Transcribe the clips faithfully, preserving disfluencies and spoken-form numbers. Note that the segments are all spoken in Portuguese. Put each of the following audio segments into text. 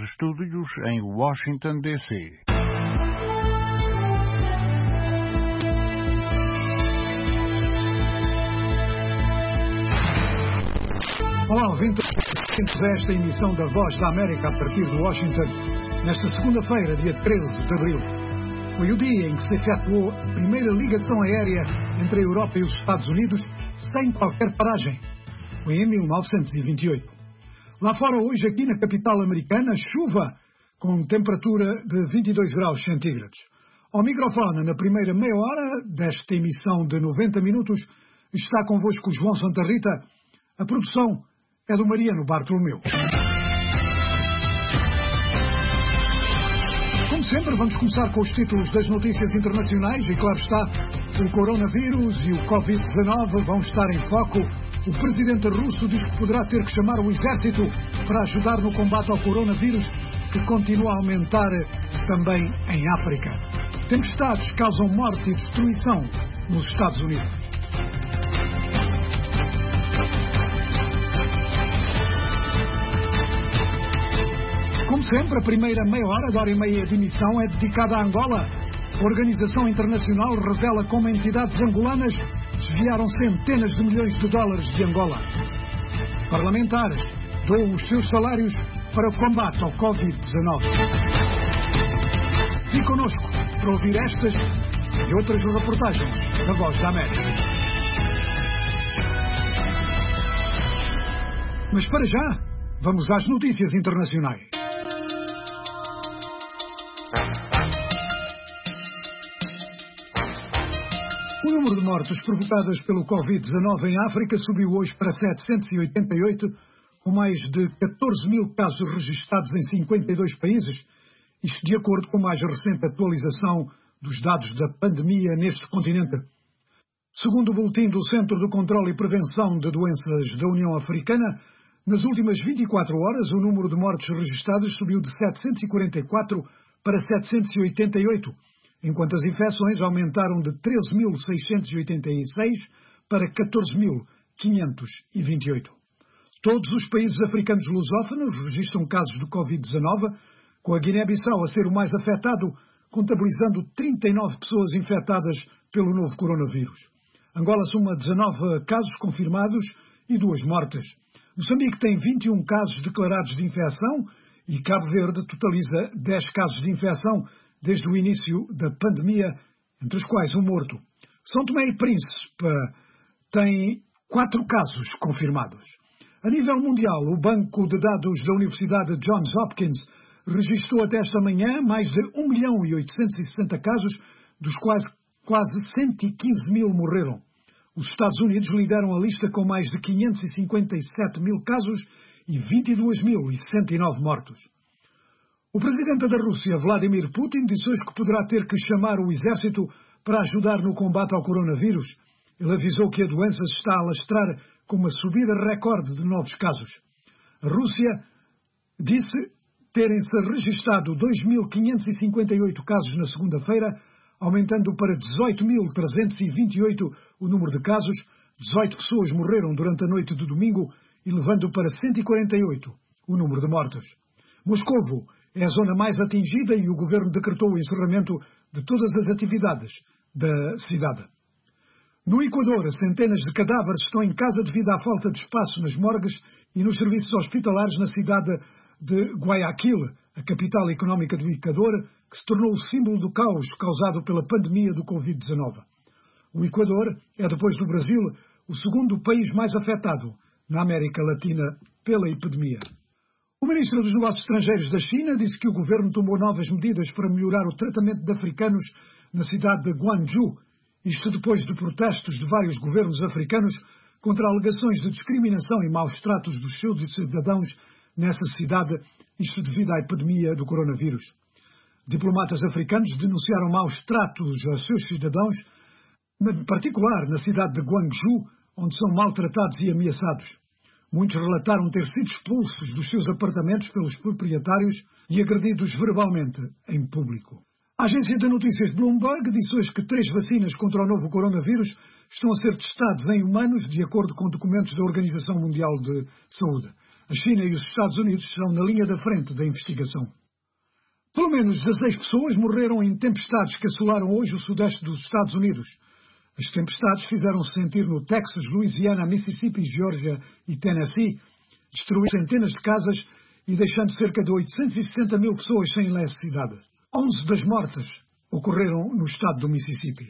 estúdios em Washington, D C Olá, ouvintes desta emissão da Voz da América a partir de Washington, nesta segunda-feira, dia treze de abril. Foi o dia em que se efetuou a primeira ligação aérea entre a Europa e os Estados Unidos sem qualquer paragem. Foi em mil novecentos e vinte e oito. Lá fora, hoje, aqui na capital americana, chuva com temperatura de vinte e dois graus centígrados. Ao microfone, na primeira meia hora desta emissão de noventa minutos, está convosco João Santa Rita. A produção é do Mariano Bartolomeu. Como sempre, vamos começar com os títulos das notícias internacionais e, claro está, o coronavírus e o covid dezanove vão estar em foco. O presidente russo diz que poderá ter que chamar o exército para ajudar no combate ao coronavírus, que continua a aumentar também em África. Tempestades causam morte e destruição nos Estados Unidos. Como sempre, a primeira meia hora da hora e meia de emissão é dedicada a Angola. A Organização Internacional revela como entidades angolanas desviaram centenas de milhões de dólares de Angola. Parlamentares doam os seus salários para o combate ao covid dezanove. Fique connosco para ouvir estas e outras reportagens da Voz da América. Mas para já, vamos às notícias internacionais. O número de mortes provocadas pelo covid dezanove em África subiu hoje para setecentos e oitenta e oito, com mais de catorze mil casos registados em cinquenta e dois países, isto de acordo com a mais recente atualização dos dados da pandemia neste continente. Segundo o boletim do Centro de Controlo e Prevenção de Doenças da União Africana, nas últimas vinte e quatro horas o número de mortes registadas subiu de setecentos e quarenta e quatro para setecentos e oitenta e oito, enquanto as infecções aumentaram de treze mil seiscentos e oitenta e seis para catorze mil quinhentos e vinte e oito. Todos os países africanos lusófonos registram casos de covid dezanove, com a Guiné-Bissau a ser o mais afetado, contabilizando trinta e nove pessoas infectadas pelo novo coronavírus. Angola soma dezanove casos confirmados e duas mortes. Moçambique tem vinte e um casos declarados de infecção e Cabo Verde totaliza dez casos de infecção desde o início da pandemia, entre os quais um morto. São Tomé e Príncipe tem quatro casos confirmados. A nível mundial, o banco de dados da Universidade Johns Hopkins registrou até esta manhã mais de um milhão e oitocentos e sessenta casos, dos quais quase cento e quinze mil morreram. Os Estados Unidos lideram a lista com mais de quinhentos e cinquenta e sete mil casos e vinte e dois mil e sessenta e nove mortos. O presidente da Rússia, Vladimir Putin, disse hoje que poderá ter que chamar o exército para ajudar no combate ao coronavírus. Ele avisou que a doença se está a alastrar com uma subida recorde de novos casos. A Rússia disse terem-se registrado dois mil quinhentos e cinquenta e oito casos na segunda-feira, aumentando para dezoito mil trezentos e vinte e oito o número de casos. dezoito pessoas morreram durante a noite de domingo e levando para cento e quarenta e oito o número de mortos. Moscovo é a zona mais atingida e o governo decretou o encerramento de todas as atividades da cidade. No Equador, centenas de cadáveres estão em casa devido à falta de espaço nas morgues e nos serviços hospitalares na cidade de Guayaquil, a capital económica do Equador, que se tornou o símbolo do caos causado pela pandemia do covid dezanove. O Equador é, depois do Brasil, o segundo país mais afetado na América Latina pela epidemia. O ministro dos Negócios Estrangeiros da China disse que o governo tomou novas medidas para melhorar o tratamento de africanos na cidade de Guangzhou, isto depois de protestos de vários governos africanos contra alegações de discriminação e maus tratos dos seus cidadãos nessa cidade, isto devido à epidemia do coronavírus. Diplomatas africanos denunciaram maus tratos aos seus cidadãos, em particular na cidade de Guangzhou, onde são maltratados e ameaçados. Muitos relataram ter sido expulsos dos seus apartamentos pelos proprietários e agredidos verbalmente em público. A agência de notícias Bloomberg disse hoje que três vacinas contra o novo coronavírus estão a ser testadas em humanos, de acordo com documentos da Organização Mundial de Saúde. A China e os Estados Unidos estão na linha da frente da investigação. Pelo menos dezasseis pessoas morreram em tempestades que assolaram hoje o sudeste dos Estados Unidos. As tempestades fizeram-se sentir no Texas, Louisiana, Mississippi, Geórgia e Tennessee, destruindo centenas de casas e deixando cerca de oitocentos e sessenta mil pessoas sem eletricidade. onze das mortes ocorreram no estado do Mississippi.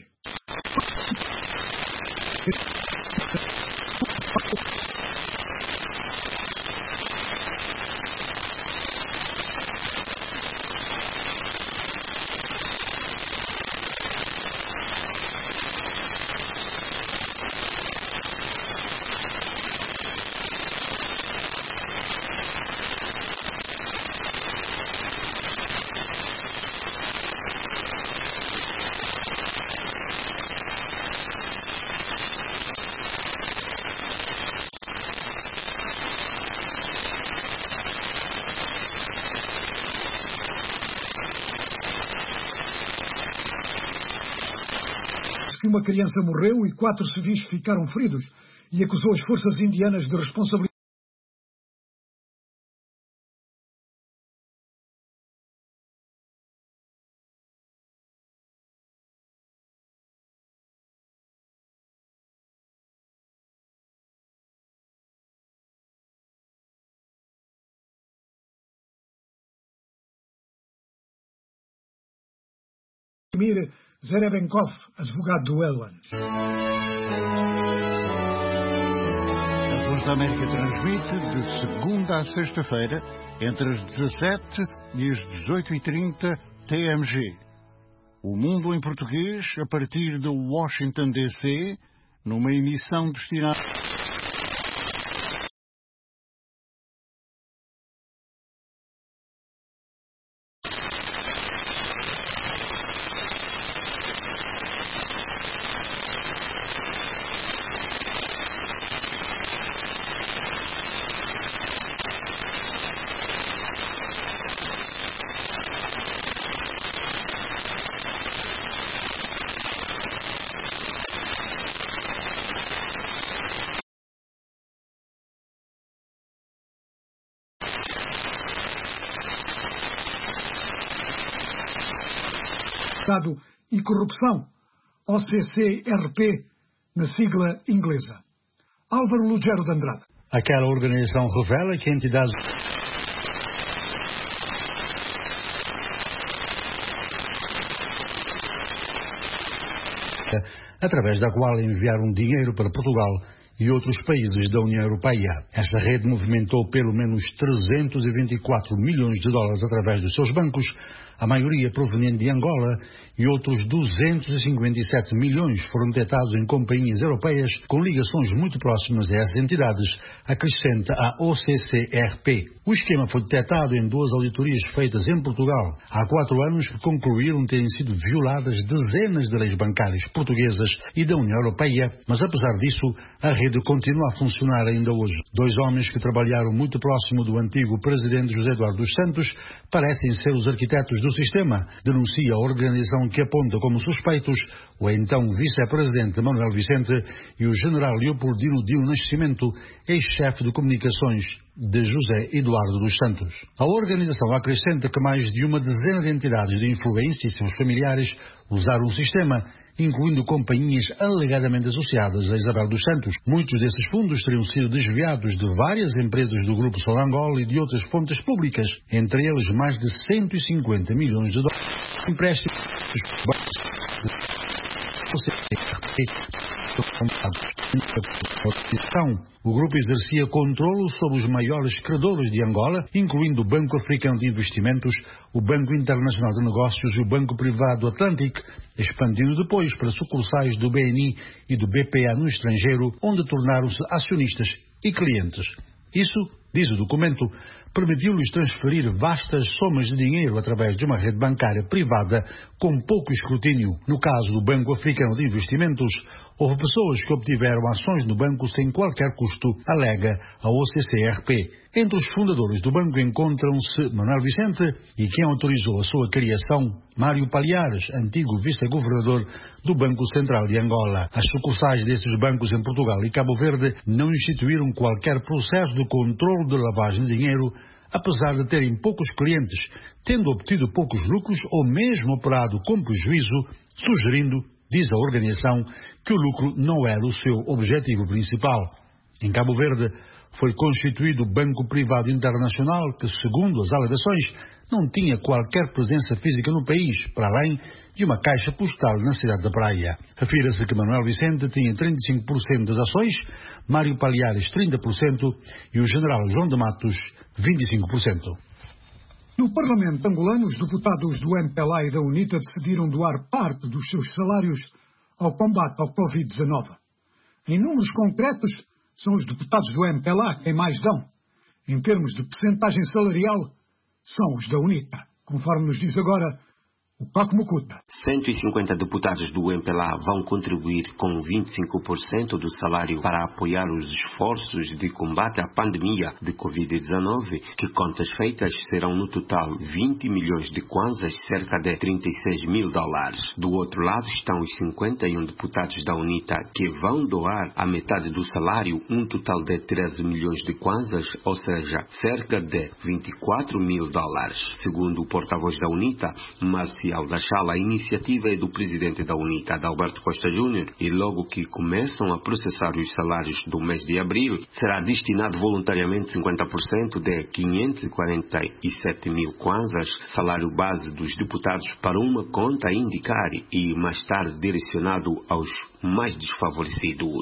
Que uma criança morreu e quatro civis ficaram feridos e acusou as forças indianas de responsabilidade. Vladimir Zerebenkov, advogado do Elwan. A Voz da América transmite de segunda a sexta-feira, entre as dezassete e as dezoito e trinta T M G. O Mundo em Português, a partir de Washington, D C, numa emissão destinada... e corrupção, O C C R P, na sigla inglesa. Álvaro Lugero de Andrade. Aquela organização revela que entidades... através da qual enviaram dinheiro para Portugal e outros países da União Europeia. Esta rede movimentou pelo menos trezentos e vinte e quatro milhões de dólares através dos seus bancos, a maioria proveniente de Angola, e outros duzentos e cinquenta e sete milhões foram detectados em companhias europeias com ligações muito próximas a essas entidades, acrescenta a O C C R P. O esquema foi detectado em duas auditorias feitas em Portugal há quatro anos que concluíram terem sido violadas dezenas de leis bancárias portuguesas e da União Europeia, mas apesar disso, a rede continua a funcionar ainda hoje. Dois homens que trabalharam muito próximo do antigo presidente José Eduardo dos Santos parecem ser os arquitetos do sistema, denuncia a organização que aponta como suspeitos o então vice-presidente Manuel Vicente e o general Leopoldino Dino Nascimento, ex-chefe de comunicações de José Eduardo dos Santos. A organização acrescenta que mais de uma dezena de entidades de influência e seus familiares usaram o sistema, incluindo companhias alegadamente associadas a Isabel dos Santos. Muitos desses fundos teriam sido desviados de várias empresas do Grupo Solangol e de outras fontes públicas, entre eles mais de cento e cinquenta milhões de dólares. Empréstimos O grupo exercia controle sobre os maiores credores de Angola, incluindo o Banco Africano de Investimentos, o Banco Internacional de Negócios e o Banco Privado Atlântico, expandindo depois para sucursais do B N I e do B P A no estrangeiro, onde tornaram-se acionistas e clientes. Isso, diz o documento, permitiu-lhes transferir vastas somas de dinheiro através de uma rede bancária privada com pouco escrutínio. No caso do Banco Africano de Investimentos, houve pessoas que obtiveram ações no banco sem qualquer custo, alega a O C C R P. Entre os fundadores do banco encontram-se Manuel Vicente e quem autorizou a sua criação, Mário Palhares, antigo vice-governador do Banco Central de Angola. As sucursais desses bancos em Portugal e Cabo Verde não instituíram qualquer processo de controle de lavagem de dinheiro, apesar de terem poucos clientes, tendo obtido poucos lucros ou mesmo operado com prejuízo, sugerindo, diz a organização, que o lucro não era o seu objetivo principal. Em Cabo Verde, foi constituído o Banco Privado Internacional, que, segundo as alegações, não tinha qualquer presença física no país, para além de uma caixa postal na cidade da Praia. Refira-se que Manuel Vicente tinha trinta e cinco por cento das ações, Mário Palhares trinta por cento e o general João de Matos vinte e cinco por cento. No Parlamento angolano, os deputados do M P L A e da UNITA decidiram doar parte dos seus salários ao combate ao covid dezenove. Em números concretos, são os deputados do M P L A quem mais dão. Em termos de percentagem salarial, são os da UNITA, conforme nos diz agora o Paco Mucuta. cento e cinquenta deputados do M P L A vão contribuir com vinte e cinco por cento do salário para apoiar os esforços de combate à pandemia de covid dezenove, que contas feitas serão no total vinte milhões de kwanzas, cerca de trinta e seis mil dólares. Do outro lado estão os cinquenta e um deputados da UNITA que vão doar a metade do salário, um total de treze milhões de kwanzas, ou seja, cerca de vinte e quatro mil dólares. Segundo o porta-voz da UNITA, Marcial da Chala, a iniciativa é do presidente da UNITA, Adalberto Costa Júnior, e logo que começam a processar os salários do mês de abril, será destinado voluntariamente cinquenta por cento de quinhentos e quarenta e sete mil kwanzas, salário base dos deputados, para uma conta a indicar e mais tarde direcionado aos mais desfavorecidos.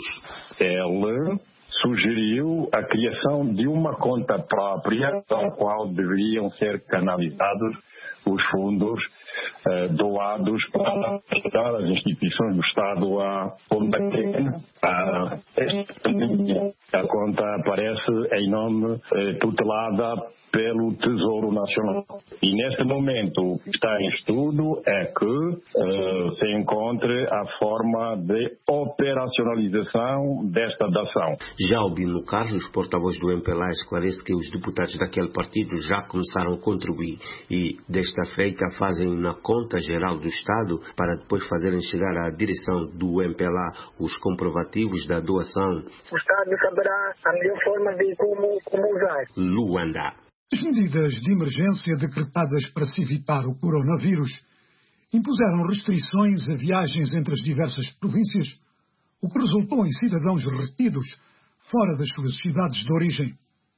Ele sugeriu a criação de uma conta própria, para a qual deveriam ser canalizados os fundos eh, doados para ajudar as instituições do Estado a combater a esta pandemia. A conta aparece em nome eh, tutelada pelo Tesouro Nacional. E neste momento o que está em estudo é que uh, se encontre a forma de operacionalização desta dação. Já Albino Carlos, porta-voz do M P L A, esclarece que os deputados daquele partido já começaram a contribuir e desta feita fazem na conta geral do Estado para depois fazerem chegar à direção do M P L A os comprovativos da doação. O Estado saberá a melhor forma de como, como usar. Luanda. As medidas de emergência decretadas para se evitar o coronavírus impuseram restrições a viagens entre as diversas províncias, o que resultou em cidadãos retidos fora das suas cidades de origem.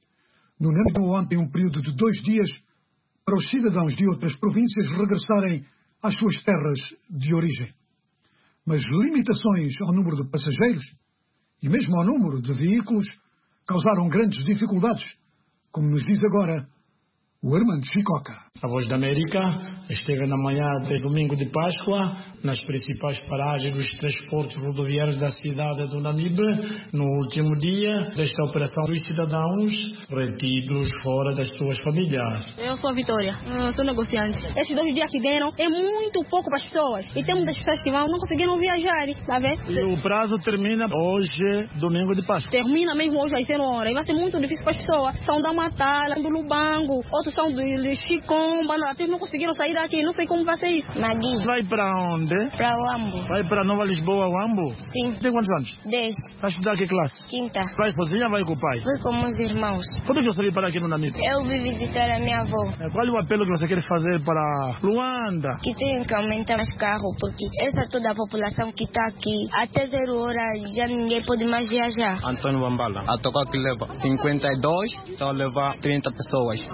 No Namíbia, ontem, um período de dois dias para os cidadãos de outras províncias regressarem às suas terras de origem. Mas limitações ao número de passageiros e mesmo ao número de veículos causaram grandes dificuldades, como nos diz agora o Armando Chicoca. A Voz da América esteve na manhã de domingo de Páscoa nas principais paragens dos transportes rodoviários da cidade do Namibe, no último dia desta operação dos cidadãos retidos fora das suas famílias. Eu sou a Vitória, eu sou negociante. Esses dois dias que deram é muito pouco para as pessoas e tem muitas pessoas que vão não conseguiram viajar, tá vendo? E o prazo termina hoje, domingo de Páscoa. Termina mesmo hoje às zero horas e vai ser muito difícil para as pessoas. São da Matala, do Lubango, outros são do Chicomba, até não conseguiram sair daqui, não sei como vai ser isso. Magui. Vai para onde? Para o Ambo. Vai para Nova Lisboa, o Ambo? Sim. Tem quantos anos? Dez. Vai estudar que classe? Quinta. Vai sozinha ou vai com o pai? Vou com meus irmãos. Por que você veio para aqui no Namibe? Eu vim visitar a minha avó. Qual é o apelo que você quer fazer para Luanda? Que tem que aumentar mais carro, porque essa toda a população que está aqui, até zero hora já ninguém pode mais viajar. Antônio Bambala. A tocar que leva cinquenta e dois, então leva trinta pessoas. Os meninos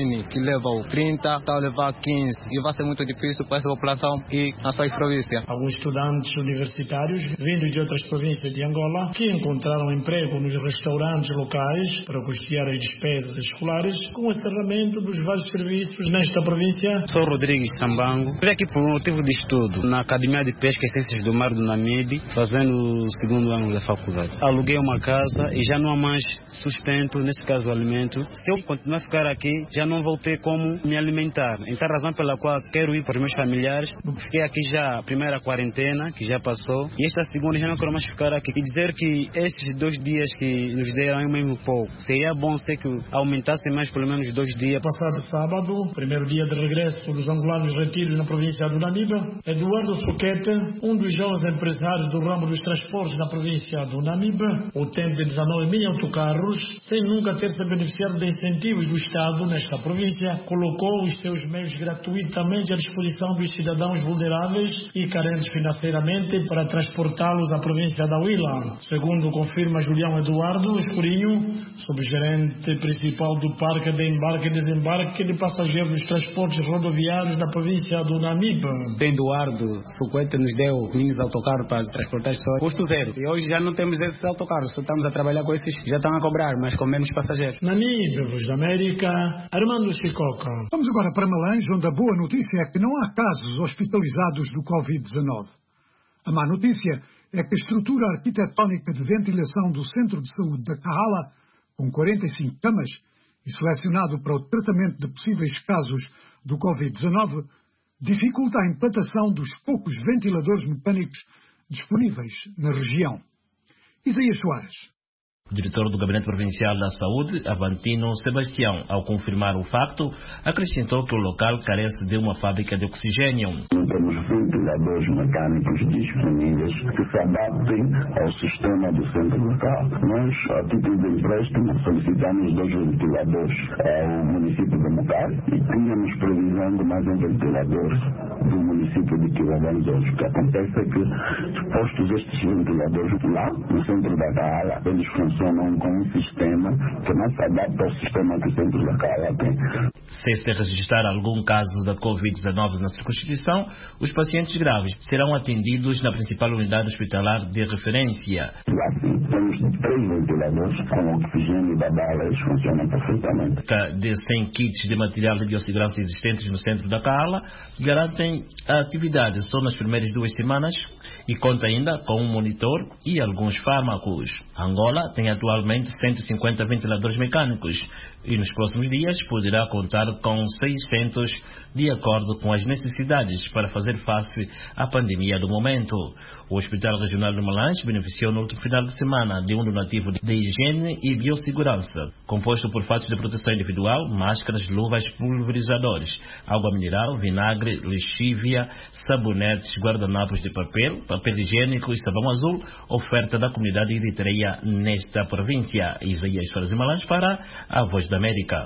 Mini, que leva trinta, está a levar quinze, e vai ser muito difícil para essa população ir nas suas províncias. Alguns estudantes universitários vindos de outras províncias de Angola que encontraram emprego nos restaurantes locais para custear as despesas escolares com o encerramento dos vários serviços nesta província. Sou Rodrigues Sambango. Estou aqui por um motivo de estudo na Academia de Pesca e Ciências do Mar do Namibe, fazendo o segundo ano da faculdade. Aluguei uma casa e já não há mais sustento, nesse caso o alimento. Se eu continuar a ficar aqui, já não vou ter como me alimentar. Então a razão pela qual quero ir para os meus familiares, fiquei aqui já a primeira quarentena, que já passou, e esta segunda já não quero mais ficar aqui. E dizer que esses dois dias que nos deram é mesmo pouco. Seria bom ser que aumentasse mais pelo menos dois dias. Passado sábado, primeiro dia de regresso dos angolanos retidos na província do Namibe, Eduardo Soquete, um dos jovens empresários do ramo dos transportes na província do Namibe, o tempo de dezanove mil autocarros, sem nunca ter se beneficiado de incentivos do Estado nesta província, colocou os seus meios gratuitamente à disposição dos cidadãos vulneráveis e carentes financeiramente para transportá-los à província da Huila. Segundo confirma Julião Eduardo Escurinho, subgerente principal do Parque de Embarque e Desembarque de Passageiros dos Transportes Rodoviários da província do Namibe. Eduardo Soquete nos deu linhas de autocarro para transportar pessoas, custo zero. E hoje já não temos esses autocarros, só estamos a trabalhar com esses, já estão a cobrar, mas com menos passageiros. Namibe, Voz da América, Armando Chicoca. Vamos agora para Malães, onde a boa notícia é que não há casos hospitalizados do covid dezenove. A má notícia é que a estrutura arquitetónica de ventilação do Centro de Saúde da Kahala, com quarenta e cinco camas, e selecionado para o tratamento de possíveis casos do covid dezenove, dificulta a implantação dos poucos ventiladores mecânicos disponíveis na região. Isaías Soares. O diretor do Gabinete Provincial da Saúde, Avantino Sebastião, ao confirmar o facto, acrescentou que o local carece de uma fábrica de oxigênio. Não temos ventiladores mecânicos disponíveis que se adaptem ao sistema do centro local. Nós, a título de empréstimo, solicitamos dois ventiladores ao município de Mucar e tínhamos previsão de mais um ventilador do município de Quilombolas. O que acontece é que, postos estes ventiladores lá, no centro da Kahala, eles funcionam com um sistema que não se adapta ao sistema que o centro da Kahala tem. Se se registrar algum caso da covid dezenove na circunscrição, os pacientes graves serão atendidos na principal unidade hospitalar de referência. Assim, temos três ventiladores com oxigênio da bala, eles funcionam perfeitamente. De cem kits de material de biossegurança existentes no centro da Kahala garantem a atividade só nas primeiras duas semanas e conta ainda com um monitor e alguns fármacos. Angola tem atualmente cento e cinquenta ventiladores mecânicos e nos próximos dias poderá contar com seiscentos de acordo com as necessidades para fazer face à pandemia do momento. O Hospital Regional de Malães beneficiou no último final de semana de um donativo de higiene e biossegurança, composto por fatos de proteção individual, máscaras, luvas, pulverizadores, água mineral, vinagre, lexívia, sabonetes, guardanapos de papel, papel higiênico e sabão azul, oferta da comunidade eritreia nesta província. Isaías Soares de Malães para a Voz da América.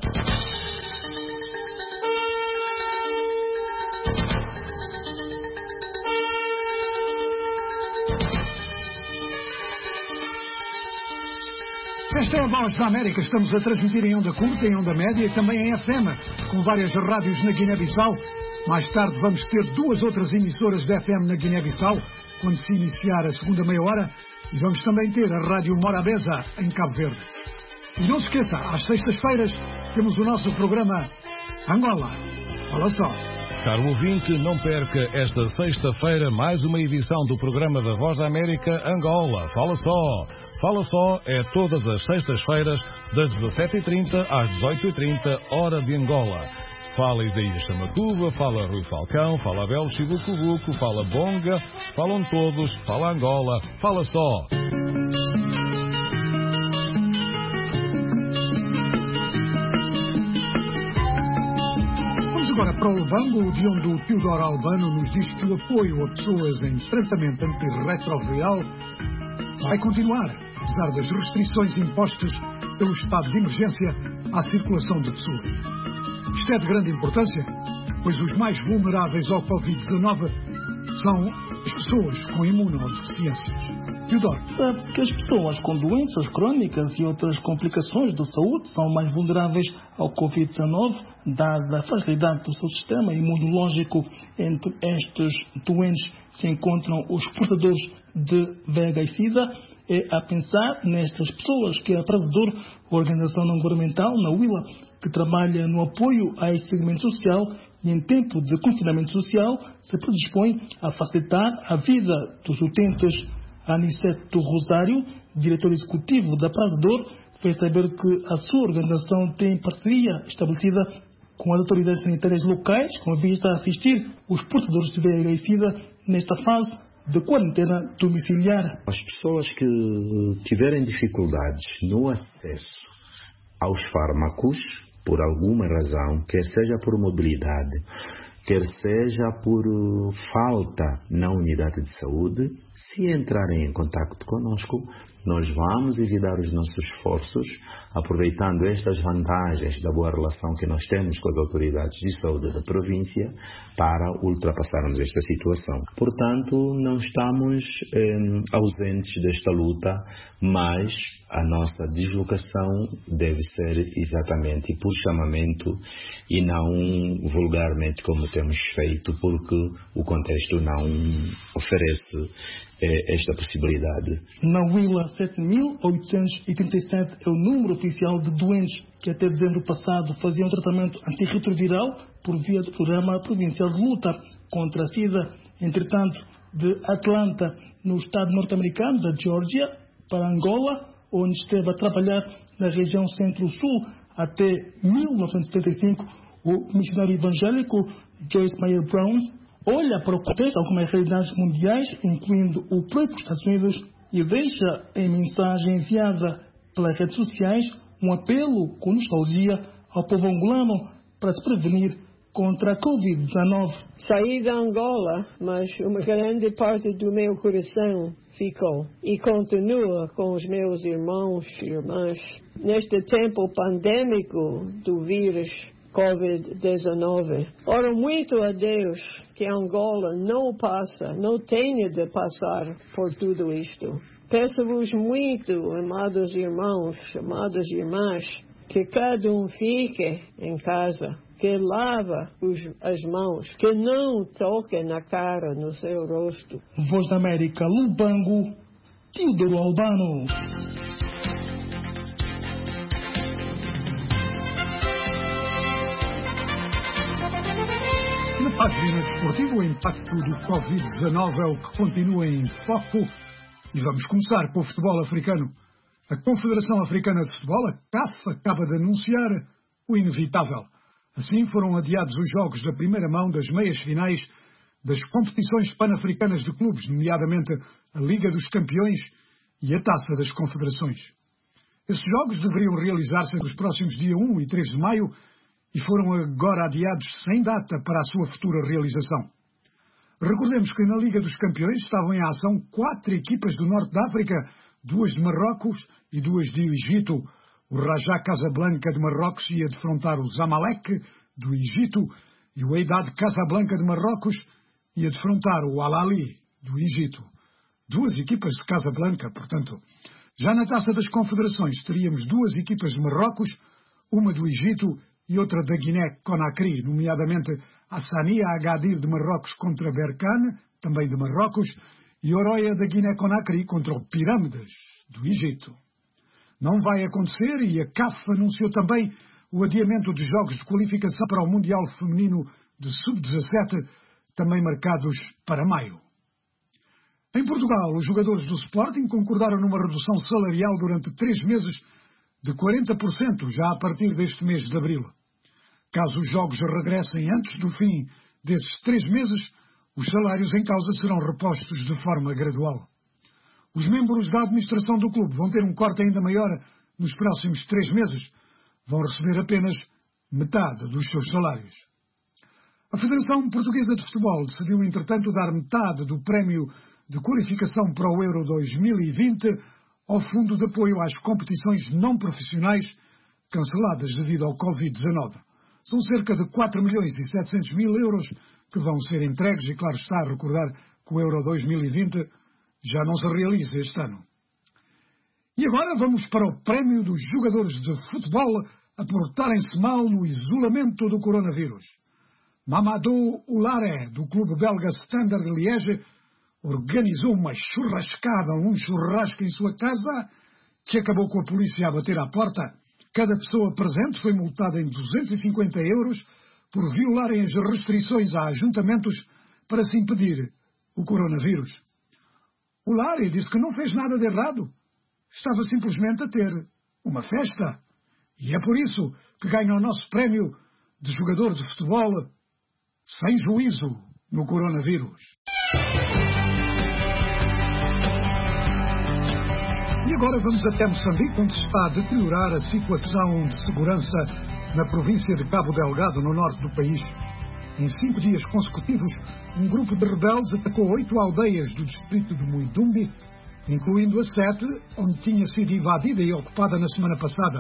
Esta é a Voz da América. Estamos a transmitir em onda curta, em onda média e também em F M, com várias rádios na Guiné-Bissau. Mais tarde vamos ter duas outras emissoras de F M na Guiné-Bissau, quando se iniciar a segunda meia hora, e vamos também ter a Rádio Morabeza, em Cabo Verde. E não se esqueça, às sextas-feiras temos o nosso programa Angola. Fala só. Caro ouvinte, não perca esta sexta-feira mais uma edição do programa da Voz da América Angola. Fala só. Fala só é todas as sextas-feiras, das dezassete e trinta às dezoito e trinta, hora de Angola. Fala Isaías Chamacuba, fala Rui Falcão, fala Abel Chibucubuco, fala Bonga, falam todos, fala Angola. Fala só. Agora para o Lubango, de onde o Teodoro Albano nos diz que o apoio a pessoas em tratamento antirretroviral vai continuar, apesar das restrições impostas pelo estado de emergência à circulação de pessoas. Isto é de grande importância, pois os mais vulneráveis ao covid dezenove são as pessoas com imunodeficiências. Teodoro. Sabe-se que as pessoas com doenças crónicas e outras complicações de saúde são mais vulneráveis ao covid dezenove, dada a fragilidade do seu sistema imunológico. Entre estes doentes se encontram os portadores de V I H e SIDA. É a pensar nestas pessoas que a Prazedouro, a organização não governamental, na Willa, que trabalha no apoio a este segmento social e em tempo de confinamento social, se predispõe a facilitar a vida dos utentes. Anicete do Rosário, diretor executivo da Prazedouro, fez saber que a sua organização tem parceria estabelecida com as autoridades sanitárias locais, com vista a assistir os portadores de V I H e SIDA nesta fase de quarentena domiciliar. As pessoas que tiverem dificuldades no acesso aos fármacos, por alguma razão, quer seja por mobilidade, quer seja por falta na unidade de saúde, se entrarem em contato conosco, nós vamos envidar os nossos esforços, aproveitando estas vantagens da boa relação que nós temos com as autoridades de saúde da província, para ultrapassarmos esta situação. Portanto, não estamos eh, ausentes desta luta, mas a nossa deslocação deve ser exatamente por chamamento e não vulgarmente como temos feito, porque o contexto não oferece eh, esta possibilidade. Na Willa, sete mil oitocentos e trinta e sete é o número oficial de doentes que até dezembro passado faziam tratamento antirretroviral por via do Programa Provincial de Luta contra a SIDA. Entretanto, de Atlanta, no estado norte-americano da Geórgia, para Angola, onde esteve a trabalhar na região centro-sul até mil novecentos e setenta e cinco, o missionário evangélico Joyce Meyer Brown olha para o contexto de algumas realidades mundiais, incluindo o próprio Estados Unidos, e deixa em mensagem enviada pelas redes sociais um apelo com nostalgia ao povo angolano para se prevenir contra a covid dezenove. Saí da Angola, mas uma grande parte do meu coração ficou e continua com os meus irmãos e irmãs neste tempo pandêmico do vírus covid dezenove. Oro muito a Deus que Angola não passa, não tenha de passar por tudo isto. Peço-vos muito, amados irmãos, amadas irmãs, que cada um fique em casa, que lava os, as mãos, que não toque na cara, no seu rosto. Voz da América, Lubango, Teodoro Albano. Na página desportiva, o impacto do covid dezenove é o que continua em foco. E vamos começar com o futebol africano. A Confederação Africana de Futebol, a C A F, acaba de anunciar o inevitável. Assim foram adiados os jogos da primeira mão das meias finais das competições pan-africanas de clubes, nomeadamente a Liga dos Campeões e a Taça das Confederações. Esses jogos deveriam realizar-se nos próximos dias um e três de maio e foram agora adiados sem data para a sua futura realização. Recordemos que na Liga dos Campeões estavam em ação quatro equipas do Norte da África, duas de Marrocos e duas de Egito. O Raja Casablanca de Marrocos ia defrontar o Zamalek do Egito e o Wydad Casablanca de Marrocos ia defrontar o Al-Ahly do Egito. Duas equipas de Casablanca, portanto. Já na Taça das Confederações teríamos duas equipas de Marrocos, uma do Egito e outra da Guiné-Conakry, nomeadamente a Sania Agadir de Marrocos contra Berkane, também de Marrocos, e Oroya da Guiné-Conakry contra o Pirâmides do Egito. Não vai acontecer e a C A F anunciou também o adiamento dos jogos de qualificação para o Mundial Feminino de sub dezassete, também marcados para maio. Em Portugal, os jogadores do Sporting concordaram numa redução salarial durante três meses de quarenta por cento já a partir deste mês de abril. Caso os jogos regressem antes do fim desses três meses, os salários em causa serão repostos de forma gradual. Os membros da administração do clube vão ter um corte ainda maior nos próximos três meses. Vão receber apenas metade dos seus salários. A Federação Portuguesa de Futebol decidiu, entretanto, dar metade do prémio de qualificação para o Euro dois mil e vinte ao Fundo de Apoio às Competições Não Profissionais canceladas devido ao covid dezenove. São cerca de quatro milhões e setecentos mil euros que vão ser entregues e, claro está, a recordar que o Euro dois mil e vinte já não se realiza este ano. E agora vamos para o prémio dos jogadores de futebol a portarem-se mal no isolamento do coronavírus. Mamadou Oulare, do clube belga Standard Liège, organizou uma churrascada, um churrasco em sua casa, que acabou com a polícia a bater à porta. Cada pessoa presente foi multada em duzentos e cinquenta euros por violarem as restrições a ajuntamentos para se impedir o coronavírus. Oulare disse que não fez nada de errado. Estava simplesmente a ter uma festa. E é por isso que ganha o nosso prémio de jogador de futebol sem juízo no coronavírus. E agora vamos até Moçambique, onde se está a deteriorar a situação de segurança na província de Cabo Delgado, no norte do país. Em cinco dias consecutivos, um grupo de rebeldes atacou oito aldeias do distrito de Muidumbi, incluindo a sete, onde tinha sido invadida e ocupada na semana passada.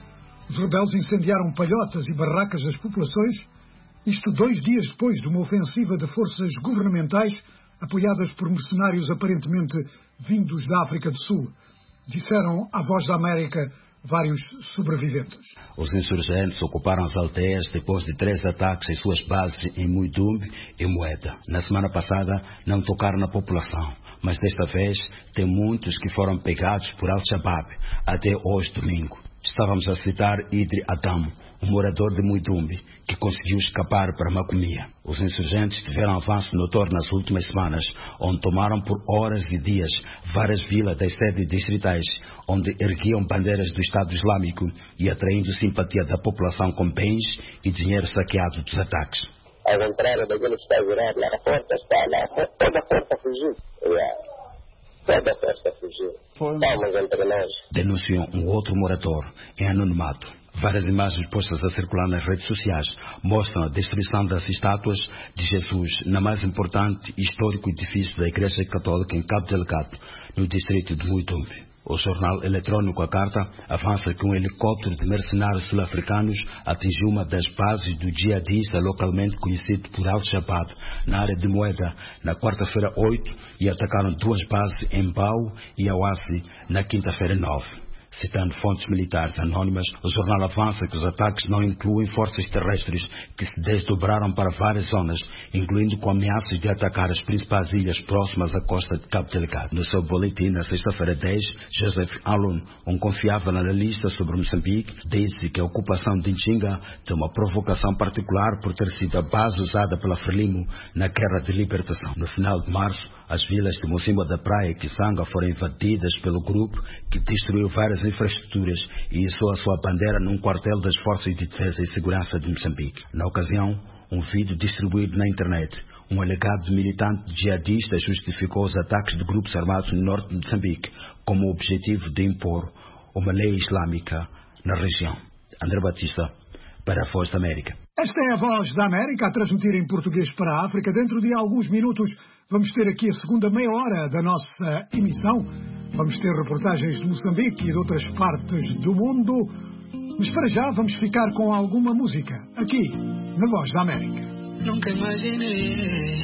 Os rebeldes incendiaram palhotas e barracas das populações, isto dois dias depois de uma ofensiva de forças governamentais apoiadas por mercenários aparentemente vindos da África do Sul. Disseram à Voz da América vários sobreviventes. Os insurgentes ocuparam as aldeias depois de três ataques em suas bases em Muidumbi e Moeda. Na semana passada não tocaram na população, mas desta vez tem muitos que foram pegados por Al-Shabaab até hoje domingo. Estávamos a citar Idri Adam, um morador de Muidumbi, que conseguiu escapar para Macomia. Os insurgentes tiveram avanço notório nas últimas semanas, onde tomaram por horas e dias várias vilas das sedes distritais, onde erguiam bandeiras do Estado Islâmico e atraindo simpatia da população com bens e dinheiro saqueado dos ataques. Ao contrário daquilo que está virado lá, a porta está lá, toda a porta fugiu. Yeah. Toda a porta fugiu. Estamos entre nós. Denunciou um outro morador em anonimato. Várias imagens postas a circular nas redes sociais mostram a destruição das estátuas de Jesus na mais importante e histórico edifício da Igreja Católica em Cabo Delgado, no distrito de Muidumbi. O jornal eletrônico A Carta avança que um helicóptero de mercenários sul-africanos atingiu uma das bases do jihadista localmente conhecido por Al-Shabaab, na área de Moeda, na quarta-feira oito, e atacaram duas bases em Bau e Awassi na quinta-feira nove. Citando fontes militares anónimas, o jornal avança que os ataques não incluem forças terrestres que se desdobraram para várias zonas, incluindo com ameaças de atacar as principais ilhas próximas à costa de Cabo Delgado. No seu boletim, na sexta-feira dez, Joseph Alun, um confiável analista sobre Moçambique, disse que a ocupação de Nchinga tem uma provocação particular por ter sido a base usada pela Frelimo na Guerra de Libertação. No final de março, as vilas de Mocimboa da Praia e Kisanga foram invadidas pelo grupo que destruiu várias infraestruturas e içou a sua bandeira num quartel das Forças de Defesa e Segurança de Moçambique. Na ocasião, um vídeo distribuído na internet, um alegado militante jihadista justificou os ataques de grupos armados no norte de Moçambique como objetivo de impor uma lei islâmica na região. André Batista, para a Voz da América. Esta é a Voz da América a transmitir em português para a África. Dentro de alguns minutos vamos ter aqui a segunda meia hora da nossa emissão. Vamos ter reportagens de Moçambique e de outras partes do mundo. Mas para já vamos ficar com alguma música aqui na Voz da América. Nunca imaginei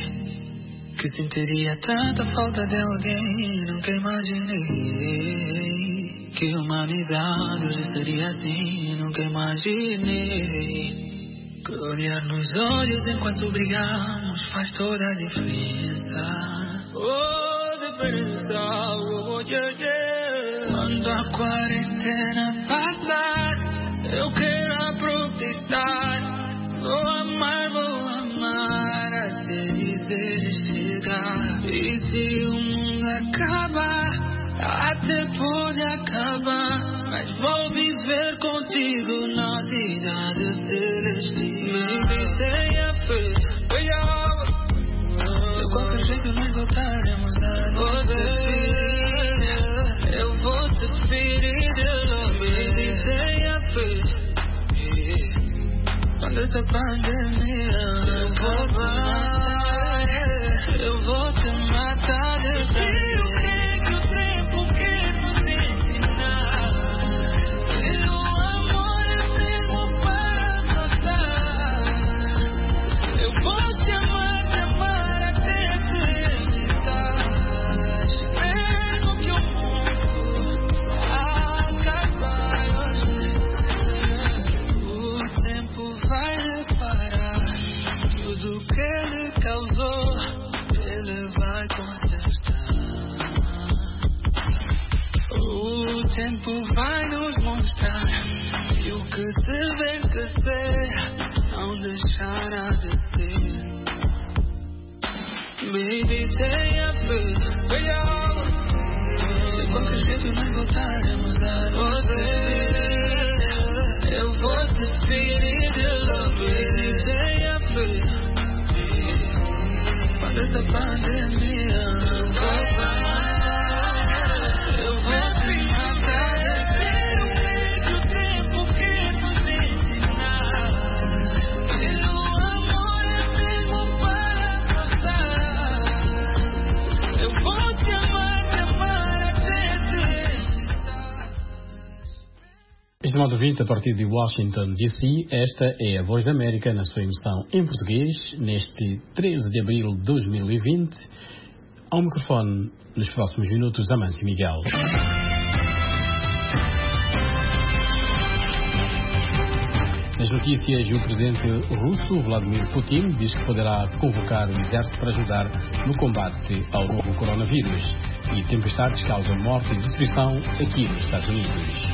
que sentiria tanta falta de alguém. Nunca imaginei que uma amizade hoje seria assim. Nunca imaginei que olhar nos olhos enquanto brigamos faz toda a diferença. Oh, diferença, oh, yeah, yeah. Quando a quarentena passar, eu quero aproveitar. Vou amar, vou amar até dizer chegar. E se o mundo acabar, até pode acabar, mas vou viver contigo na cidade celeste. Me invitei a fé, de qualquer jeito nós voltaremos a nos ver. Eu vou te pedir de novo. Me invitei a fé, quando essa pandemia eu vou te matar, eu vou te matar de vez. que ele causou, ele vai consertar. O tempo vai nos mostrar e o que tiver que ser não deixará de ser. Baby, tenha fé, de qualquer jeito nós voltaremos a você. Eu vou te ferir de love, baby, tenha fé. Quando esta pandemia voltar, eu vou te matar. Eu perco o tempo que você ensinar. Pelo amor é mesmo para passar. Eu vou te amar, te amar até te. Estimado ouvinte, a partir de Washington, D C, esta é a Voz da América na sua emissão em português, neste treze de abril de dois mil e vinte. Ao microfone, nos próximos minutos, Amâncio Miguel. Nas notícias, o presidente russo, Vladimir Putin, diz que poderá convocar o exército para ajudar no combate ao novo coronavírus. E tempestades causam morte e destruição aqui nos Estados Unidos.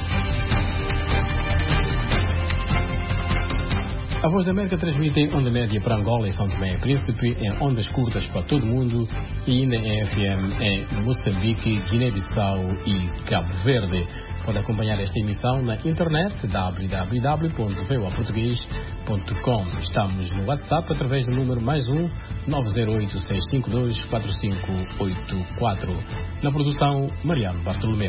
A Voz da América transmite em onda média para Angola e São Tomé e Príncipe, em ondas curtas para todo o mundo e ainda em F M em Moçambique, Guiné-Bissau e Cabo Verde. Pode acompanhar esta emissão na internet w w w ponto v o a português ponto com. Estamos no WhatsApp através do número mais um nove zero oito, seis cinco dois, quatro cinco oito quatro. Na produção, Mariano Bartolomeu.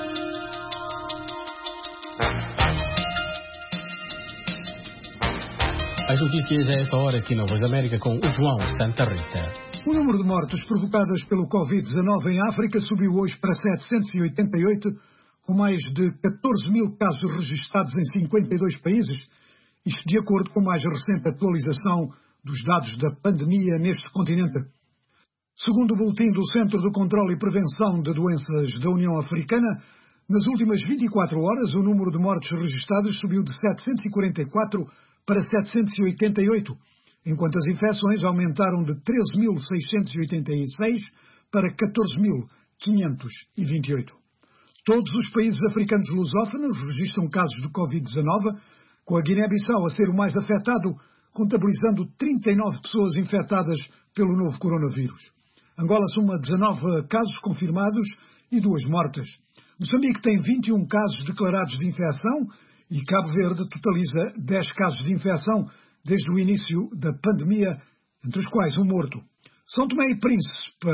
As notícias a esta hora aqui na Voz da América com o João Santa Rita. O número de mortes provocadas pelo covid dezenove em África subiu hoje para setecentos e oitenta e oito, com mais de catorze mil casos registados em cinquenta e dois países, isto de acordo com a mais recente atualização dos dados da pandemia neste continente. Segundo o boletim do Centro de Controlo e Prevenção de Doenças da União Africana, nas últimas vinte e quatro horas o número de mortes registadas subiu de setecentos e quarenta e quatro para setecentos e oitenta e oito, enquanto as infecções aumentaram de treze mil seiscentos e oitenta e seis para catorze mil quinhentos e vinte e oito. Todos os países africanos lusófonos registram casos de covid dezenove, com a Guiné-Bissau a ser o mais afetado, contabilizando trinta e nove pessoas infectadas pelo novo coronavírus. Angola soma dezanove casos confirmados e duas mortes. Moçambique tem vinte e um casos declarados de infecção e Cabo Verde totaliza dez casos de infecção desde o início da pandemia, entre os quais um morto. São Tomé e Príncipe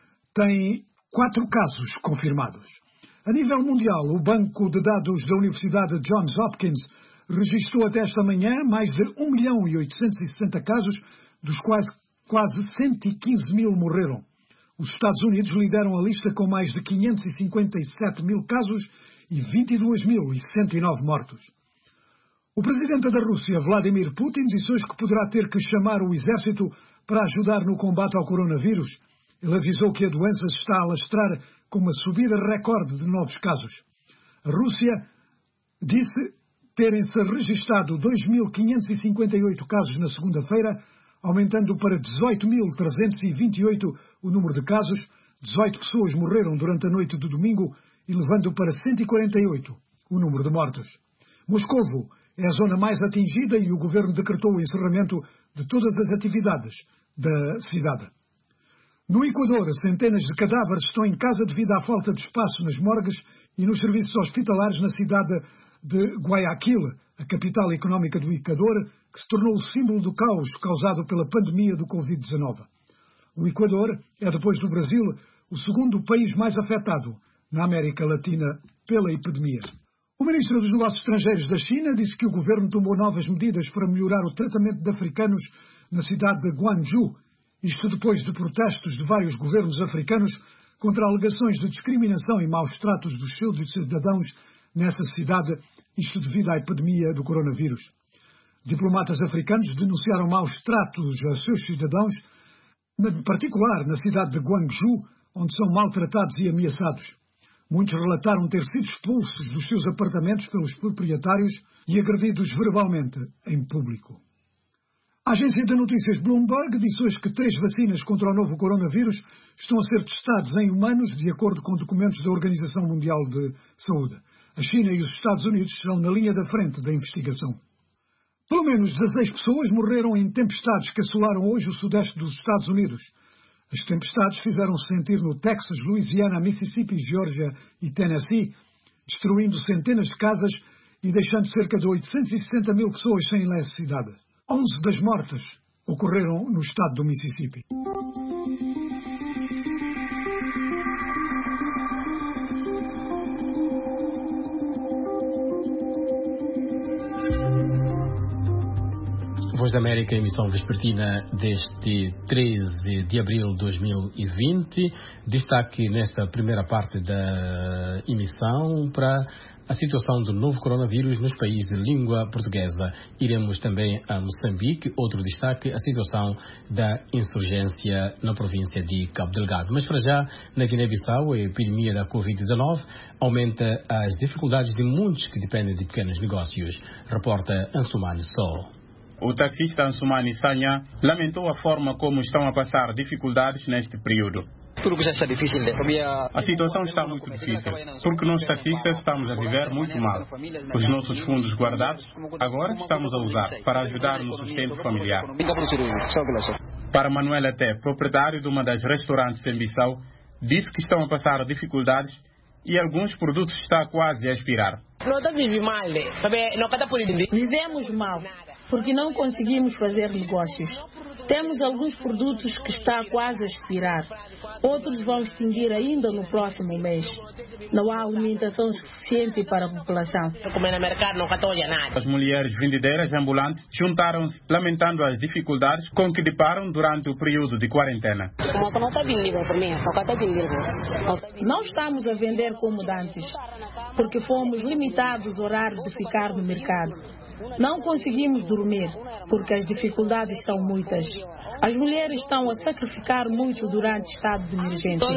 tem quatro casos confirmados. A nível mundial, o banco de dados da Universidade Johns Hopkins registrou até esta manhã mais de um milhão e oitocentos e sessenta casos, dos quais quase cento e quinze mil morreram. Os Estados Unidos lideram a lista com mais de quinhentos e cinquenta e sete mil casos e vinte e dois mil e cento e nove mortos. O presidente da Rússia, Vladimir Putin, disse hoje que poderá ter que chamar o exército para ajudar no combate ao coronavírus. Ele avisou que a doença se está a alastrar com uma subida recorde de novos casos. A Rússia disse terem-se registrado dois mil quinhentos e cinquenta e oito casos na segunda-feira, aumentando para dezoito mil trezentos e vinte e oito o número de casos. dezoito pessoas morreram durante a noite de domingo, elevando para cento e quarenta e oito o número de mortos. Moscovo é a zona mais atingida e o governo decretou o encerramento de todas as atividades da cidade. No Equador, centenas de cadáveres estão em casa devido à falta de espaço nas morgues e nos serviços hospitalares na cidade de Guayaquil, a capital económica do Equador, que se tornou o símbolo do caos causado pela pandemia do covid dezenove. O Equador é, depois do Brasil, o segundo país mais afetado na América Latina pela epidemia. O ministro dos Negócios Estrangeiros da China disse que o governo tomou novas medidas para melhorar o tratamento de africanos na cidade de Guangzhou, isto depois de protestos de vários governos africanos contra alegações de discriminação e maus tratos dos seus cidadãos nessa cidade, isto devido à epidemia do coronavírus. Diplomatas africanos denunciaram maus tratos aos seus cidadãos, em particular na cidade de Guangzhou, onde são maltratados e ameaçados. Muitos relataram ter sido expulsos dos seus apartamentos pelos proprietários e agredidos verbalmente em público. A agência de notícias Bloomberg disse hoje que três vacinas contra o novo coronavírus estão a ser testadas em humanos, de acordo com documentos da Organização Mundial de Saúde. A China e os Estados Unidos serão na linha da frente da investigação. Pelo menos dezasseis pessoas morreram em tempestades que assolaram hoje o sudeste dos Estados Unidos. As tempestades fizeram-se sentir no Texas, Louisiana, Mississippi, Geórgia e Tennessee, destruindo centenas de casas e deixando cerca de oitocentas e sessenta mil pessoas sem eletricidade. onze das mortes ocorreram no estado do Mississippi. Voz da América, emissão vespertina deste treze de abril de dois mil e vinte. Destaque nesta primeira parte da emissão para a situação do novo coronavírus nos países de língua portuguesa. Iremos também a Moçambique. Outro destaque, a situação da insurgência na província de Cabo Delgado. Mas para já, na Guiné-Bissau, a epidemia da covid dezenove aumenta as dificuldades de muitos que dependem de pequenos negócios. Reporta Ansumani Só. O taxista Ansumani Sanha lamentou a forma como estão a passar dificuldades neste período. A situação está muito difícil, porque nós taxistas estamos a viver muito mal. Os nossos fundos guardados, agora estamos a usar para ajudar no sustento familiar. Para Manuel Até, proprietário de uma das restaurantes em Bissau, disse que estão a passar dificuldades e alguns produtos estão quase a expirar. Vivemos mal, porque não conseguimos fazer negócios. Temos alguns produtos que estão quase a expirar. Outros vão extinguir ainda no próximo mês. Não há alimentação suficiente para a população. As mulheres vendedeiras ambulantes juntaram-se lamentando as dificuldades com que deparam durante o período de quarentena. Não estamos a vender como antes, porque fomos limitados ao horário de ficar no mercado. Não conseguimos dormir, porque as dificuldades são muitas. As mulheres estão a sacrificar muito durante o estado de emergência.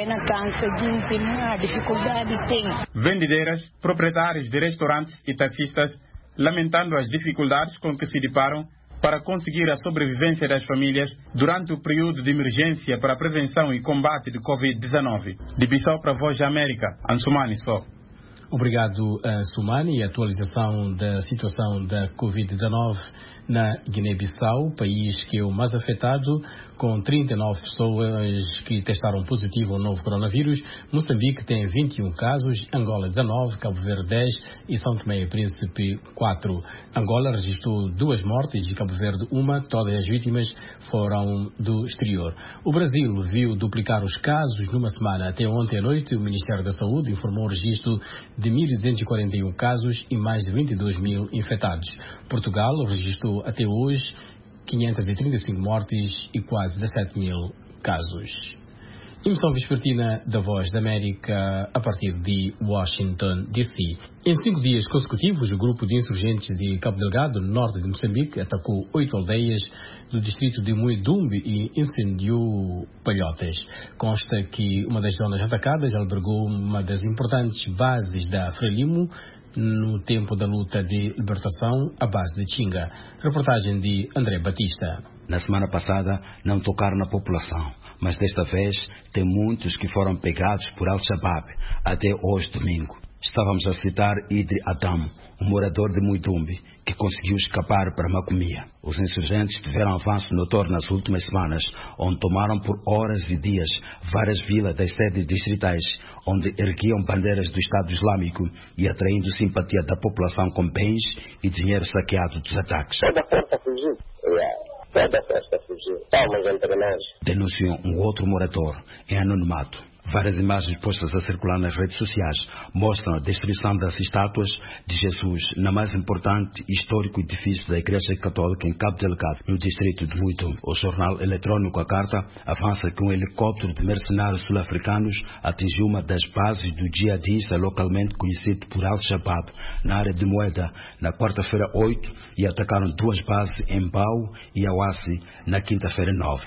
Vendedeiras, proprietários de restaurantes e taxistas lamentando as dificuldades com que se deparam para conseguir a sobrevivência das famílias durante o período de emergência para a prevenção e combate de covid dezenove. De Bissau para a Voz da América, Ansumani Só. Obrigado, Sumani. A atualização da situação da covid dezenove na Guiné-Bissau, país que é o mais afetado, com trinta e nove pessoas que testaram positivo ao novo coronavírus. Moçambique tem vinte e um casos, Angola dezanove, Cabo Verde dez e São Tomé e Príncipe quatro. Angola registrou duas mortes e Cabo Verde uma, todas as vítimas foram do exterior. O Brasil viu duplicar os casos numa semana. Até ontem à noite, o Ministério da Saúde informou o registro de mil duzentos e quarenta e um casos e mais de vinte e dois mil infectados. Portugal registrou até hoje quinhentas e trinta e cinco mortes e quase dezassete mil casos. Emissão vespertina da Voz da América a partir de Washington, D C. Em cinco dias consecutivos, o grupo de insurgentes de Cabo Delgado, no norte de Moçambique, atacou oito aldeias do distrito de Muidumbe e incendiou palhotas. Consta que uma das zonas atacadas albergou uma das importantes bases da Frelimo no tempo da luta de libertação à base de Chinga. Reportagem de André Batista. Na semana passada não tocaram na população, mas desta vez tem muitos que foram pegados por Al-Shabaab até hoje domingo. Estávamos a citar Idri Adam, um morador de Muidumbe, que conseguiu escapar para Macomia. Os insurgentes tiveram avanço notório nas últimas semanas, onde tomaram por horas e dias várias vilas das sedes distritais, onde erguiam bandeiras do Estado Islâmico e atraindo simpatia da população com bens e dinheiro saqueado dos ataques. Toda a força fugiu. Toda a força fugiu. Estamos entre nós. Denunciou um outro morador em anonimato. Várias imagens postas a circular nas redes sociais mostram a destruição das estátuas de Jesus na mais importante e histórico edifício da Igreja Católica em Cabo Delgado, no distrito de Muidumbe. O jornal eletrônico A Carta avança que um helicóptero de mercenários sul-africanos atingiu uma das bases do jihadista localmente conhecido por Al-Shabaab, na área de Moeda, na quarta-feira oito, e atacaram duas bases em Bau e Awassi na quinta-feira nove.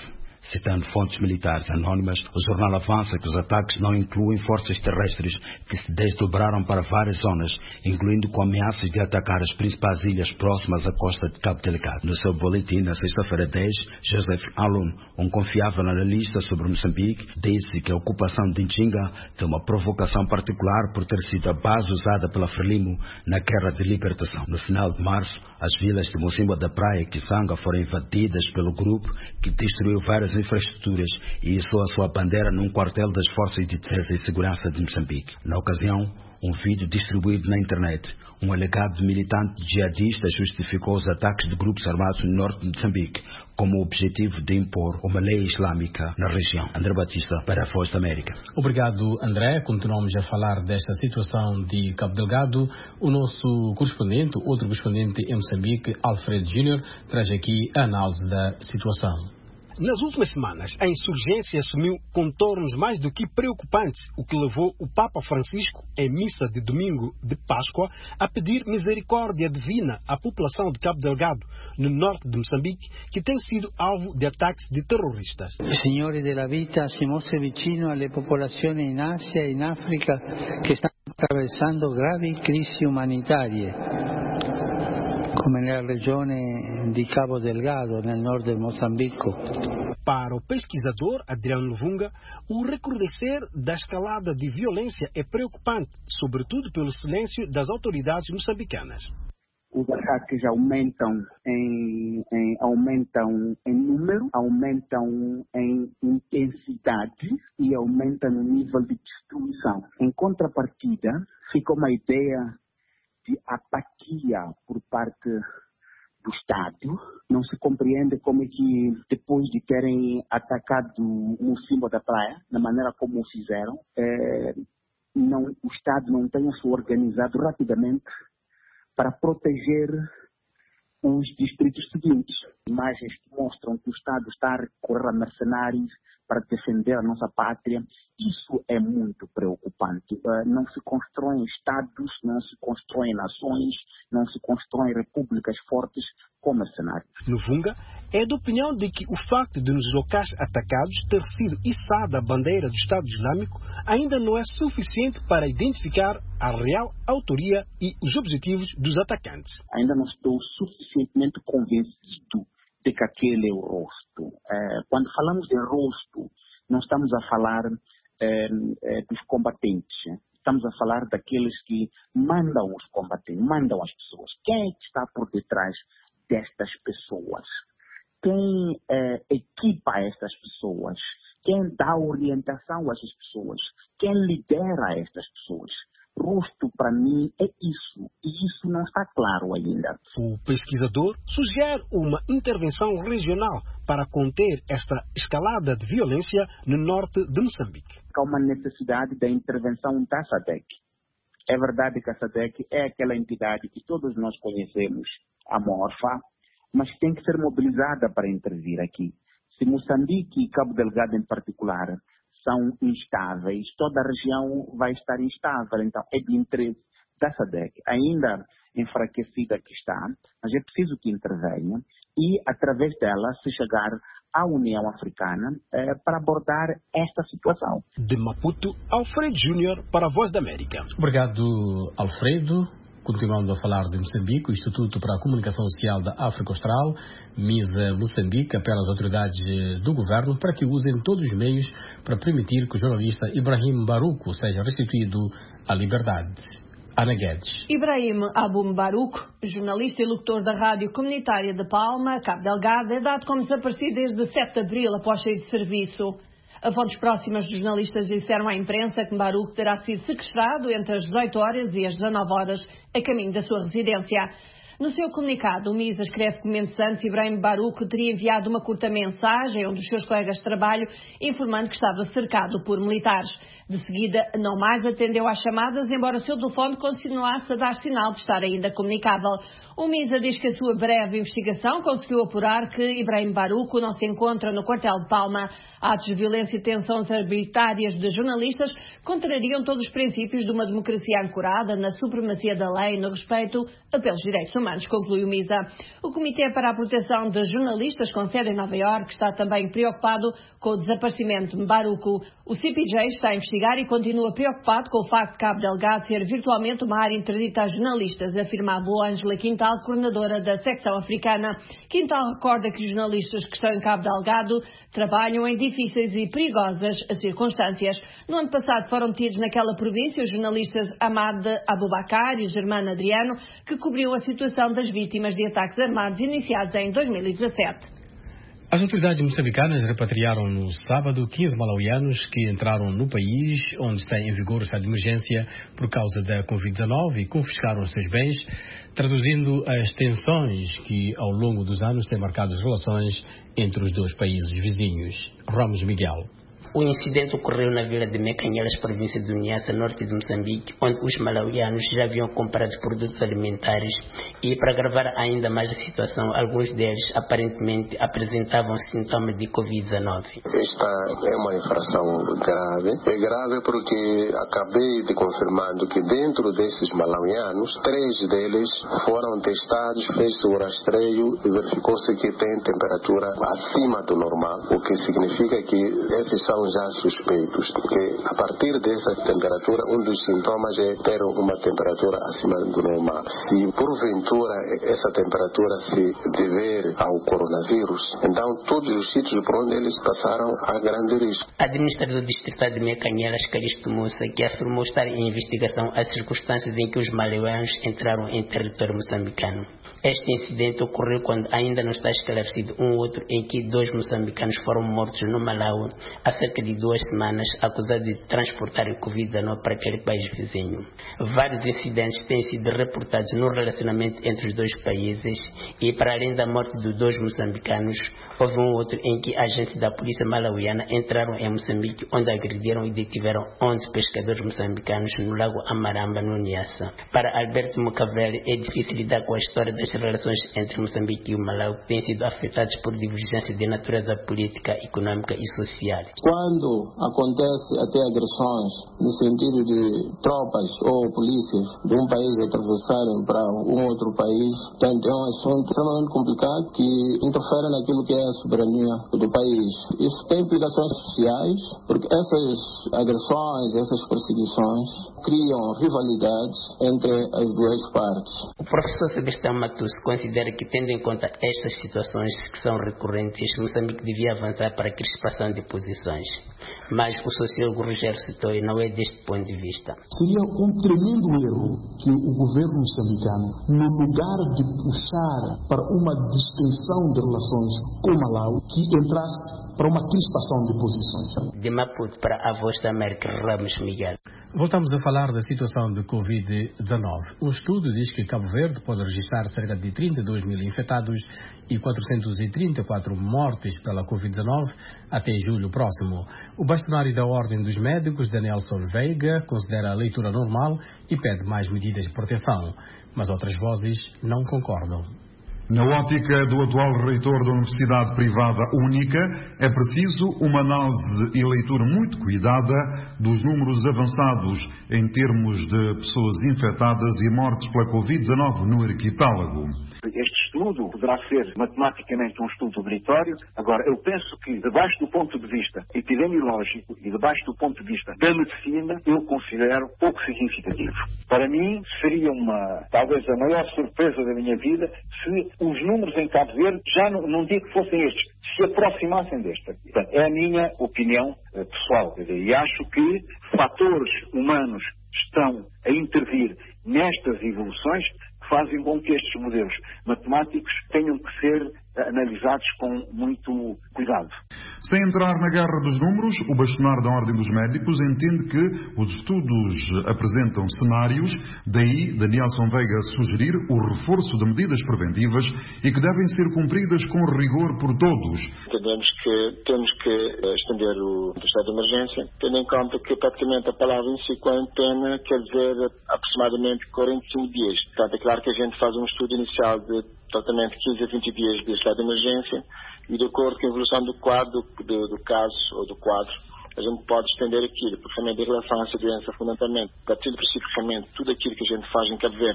Citando fontes militares anónimas, o jornal avança que os ataques não incluem forças terrestres que se desdobraram para várias zonas, incluindo com ameaças de atacar as principais ilhas próximas à costa de Cabo Delgado. No seu boletim, na sexta-feira dez, Joseph Alun, um confiável analista sobre Moçambique, disse que a ocupação de Nchinga tem uma provocação particular por ter sido a base usada pela Frelimo na Guerra de Libertação. No final de março, as vilas de Mocimboa da Praia e Kisanga foram invadidas pelo grupo que destruiu várias infraestruturas e içou a sua bandeira num quartel das Forças de Defesa e Segurança de Moçambique. Na ocasião, um vídeo distribuído na internet, um alegado militante jihadista justificou os ataques de grupos armados no norte de Moçambique como objetivo de impor uma lei islâmica na região. André Batista, para a Voz da América. Obrigado, André. Continuamos a falar desta situação de Cabo Delgado. O nosso correspondente, outro correspondente em Moçambique, Alfredo Júnior, traz aqui a análise da situação. Nas últimas semanas, a insurgência assumiu contornos mais do que preocupantes, o que levou o Papa Francisco, em missa de domingo de Páscoa, a pedir misericórdia divina à população de Cabo Delgado, no norte de Moçambique, que tem sido alvo de ataques de terroristas. Signore della vita si mostra vicino alle popolazioni in Asia e in Africa che stanno attraversando gravi crisi umanitarie, come nella regione di Cabo Delgado, nel nord del Mozambico. Para o pesquisador Adriano Luvunga, o recrudescer da escalada de violência é preocupante, sobretudo pelo silêncio das autoridades moçambicanas. Os ataques aumentam em, em, aumentam em número, aumentam em intensidade e aumentam no nível de destruição. Em contrapartida, fica uma ideia de apatia por parte do Estado. Não se compreende como é que, depois de terem atacado o Mocimboa da Praia, da maneira como o fizeram, é, não, o Estado não tenha se organizado rapidamente para proteger os distritos seguintes. Imagens que mostram que o Estado está a recorrer a mercenários para defender a nossa pátria. Isso é muito preocupante. Não se constroem Estados, não se constroem nações, não se constroem repúblicas fortes com mercenários. Luvunga é da opinião de que o facto de nos locais atacados ter sido içada a bandeira do Estado Islâmico ainda não é suficiente para identificar a real autoria e os objetivos dos atacantes. Ainda não estou suficientemente convencido de que aquele é o rosto. É, quando falamos de rosto, não estamos a falar é, é, dos combatentes. Estamos a falar daqueles que mandam os combatentes, mandam as pessoas. Quem é que está por detrás destas pessoas? Quem é, equipa estas pessoas? Quem dá orientação a essas pessoas? Quem lidera estas pessoas? Rosto, para mim, é isso. E isso não está claro ainda. O pesquisador sugere uma intervenção regional para conter esta escalada de violência no norte de Moçambique. Há uma necessidade da intervenção da SADC. É verdade que a SADC é aquela entidade que todos nós conhecemos, amorfa, mas tem que ser mobilizada para intervir aqui. Se Moçambique e Cabo Delgado em particular são instáveis, toda a região vai estar instável. Então, é de interesse da SADC, ainda enfraquecida que está, mas é preciso que intervenha e, através dela, se chegar à União Africana eh, para abordar esta situação. De Maputo, Alfredo Júnior para a Voz da América. Obrigado, Alfredo. Continuando a falar de Moçambique, o Instituto para a Comunicação Social da África Austral, MISA Moçambique, apela às autoridades do governo para que usem todos os meios para permitir que o jornalista Ibrahim Baruco seja restituído à liberdade. Ana Guedes. Ibrahim Abum Baruco, jornalista e locutor da Rádio Comunitária de Palma, Cabo Delgado, é dado como desaparecido desde sete de abril após sair de serviço. A fontes próximas dos jornalistas disseram à imprensa que Baruco terá sido sequestrado entre as dezoito horas e as dezanove horas a caminho da sua residência. No seu comunicado, o MISA escreve que momentos antes Ibrahim Baruco teria enviado uma curta mensagem a um dos seus colegas de trabalho informando que estava cercado por militares. De seguida, não mais atendeu às chamadas, embora o seu telefone continuasse a dar sinal de estar ainda comunicável. O MISA diz que a sua breve investigação conseguiu apurar que Ibrahim Baruco não se encontra no quartel de Palma. Atos de violência e tensões arbitrárias de jornalistas contrariam todos os princípios de uma democracia ancorada na supremacia da lei e no respeito pelos direitos humanos. humanos, conclui o MISA. O Comitê para a Proteção de Jornalistas, com sede em Nova Iorque, está também preocupado com o desaparecimento de Mbaruku. O C P J está a investigar e continua preocupado com o facto de Cabo Delgado ser virtualmente uma área interdita a jornalistas, afirmava Ângela Quintal, coordenadora da secção africana. Quintal recorda que os jornalistas que estão em Cabo Delgado trabalham em difíceis e perigosas circunstâncias. No ano passado foram detidos naquela província os jornalistas Ahmad Abubakar e Germano Adriano, que cobriu a situação das vítimas de ataques armados iniciados em dois mil e dezassete. As autoridades moçambicanas repatriaram no sábado quinze malauianos que entraram no país, onde está em vigor o estado de emergência por causa da covid dezenove, e confiscaram os seus bens, traduzindo as tensões que ao longo dos anos têm marcado as relações entre os dois países vizinhos. Ramos Miguel. O incidente ocorreu na vila de Mecanhelas, província de Niassa, norte de Moçambique, onde os malauianos já haviam comprado produtos alimentares e, para agravar ainda mais a situação, alguns deles aparentemente apresentavam sintomas de covid dezenove. Esta é uma infração grave. É grave porque acabei de confirmando que dentro desses malauianos, três deles foram testados, fez o rastreio e verificou-se que tem temperatura acima do normal, o que significa que esses são já suspeitos, porque a partir dessa temperatura, um dos sintomas é ter uma temperatura acima do normal. Se porventura essa temperatura se dever ao coronavírus, então todos os sítios por onde eles passaram há grande risco. Administrador distrital de Mecanhelas, Calixto Moussa, que afirmou estar em investigação as circunstâncias em que os malauianos entraram em território moçambicano. Este incidente ocorreu quando ainda não está esclarecido um outro em que dois moçambicanos foram mortos no Malau há cerca de duas semanas, acusados de transportar o covid dezenove para aquele país vizinho. Vários incidentes têm sido reportados no relacionamento entre os dois países e, para além da morte dos dois moçambicanos, houve um outro em que agentes da polícia malauiana entraram em Moçambique, onde agrediram e detiveram onze pescadores moçambicanos no lago Amaramba, no Niassa. Para Alberto Mucavelli, é difícil lidar com a história das relações entre Moçambique e o Malau, que têm sido afetadas por divergências de natureza política, econômica e social. Quando acontece até agressões no sentido de tropas ou polícias de um país atravessarem para um outro país, portanto, é um assunto extremamente complicado que interfere naquilo que é a soberania do país. Isso tem implicações sociais, porque essas agressões, essas perseguições criam rivalidades entre as duas partes. O professor Sebastião Matus considera que, tendo em conta estas situações que são recorrentes, Moçambique devia avançar para a crispação de posições. Mas o sociólogo Rogério Setói não é deste ponto de vista. Seria um tremendo erro que o governo moçambicano, no lugar de puxar para uma distensão de relações com o Malau, que entrasse para uma crispação de posições. De Maputo para a Voz da América, Ramos Miguel. Voltamos a falar da situação de covid dezenove. Um estudo diz que Cabo Verde pode registrar cerca de trinta e dois mil infectados e quatrocentas e trinta e quatro mortes pela covid dezenove até julho próximo. O bastonário da Ordem dos Médicos, Danielson Veiga, considera a leitura normal e pede mais medidas de proteção. Mas outras vozes não concordam. Na ótica do atual reitor da Universidade Privada Única, é preciso uma análise e leitura muito cuidada dos números avançados em termos de pessoas infectadas e mortes pela covid dezenove no arquipélago. Este estudo poderá ser matematicamente um estudo meritório. Agora, eu penso que, debaixo do ponto de vista epidemiológico e debaixo do ponto de vista da medicina, eu considero pouco significativo. Para mim, seria uma, talvez a maior surpresa da minha vida se os números em Cabo Verde, já não, não digo que fossem estes, se aproximassem desta. Portanto, é a minha opinião eh, pessoal. E acho que fatores humanos estão a intervir nestas evoluções que fazem com que estes modelos matemáticos tenham que ser analisados com muito cuidado. Sem entrar na guerra dos números, o bastonário da Ordem dos Médicos entende que os estudos apresentam cenários, daí Danielson Veiga sugerir o reforço de medidas preventivas e que devem ser cumpridas com rigor por todos. Entendemos que temos que estender o estado de emergência, tendo em conta que praticamente a palavra em si, quarentena, quer dizer aproximadamente quarenta e cinco dias. Portanto, é claro que a gente faz um estudo inicial de tratamento quinze a vinte dias de estado de emergência e, de acordo com a evolução do quadro, do, do caso ou do quadro, a gente pode estender aquilo, porque realmente em relação a essa doença, fundamentalmente, partindo do princípio, realmente, tudo aquilo que a gente faz em Cabo Verde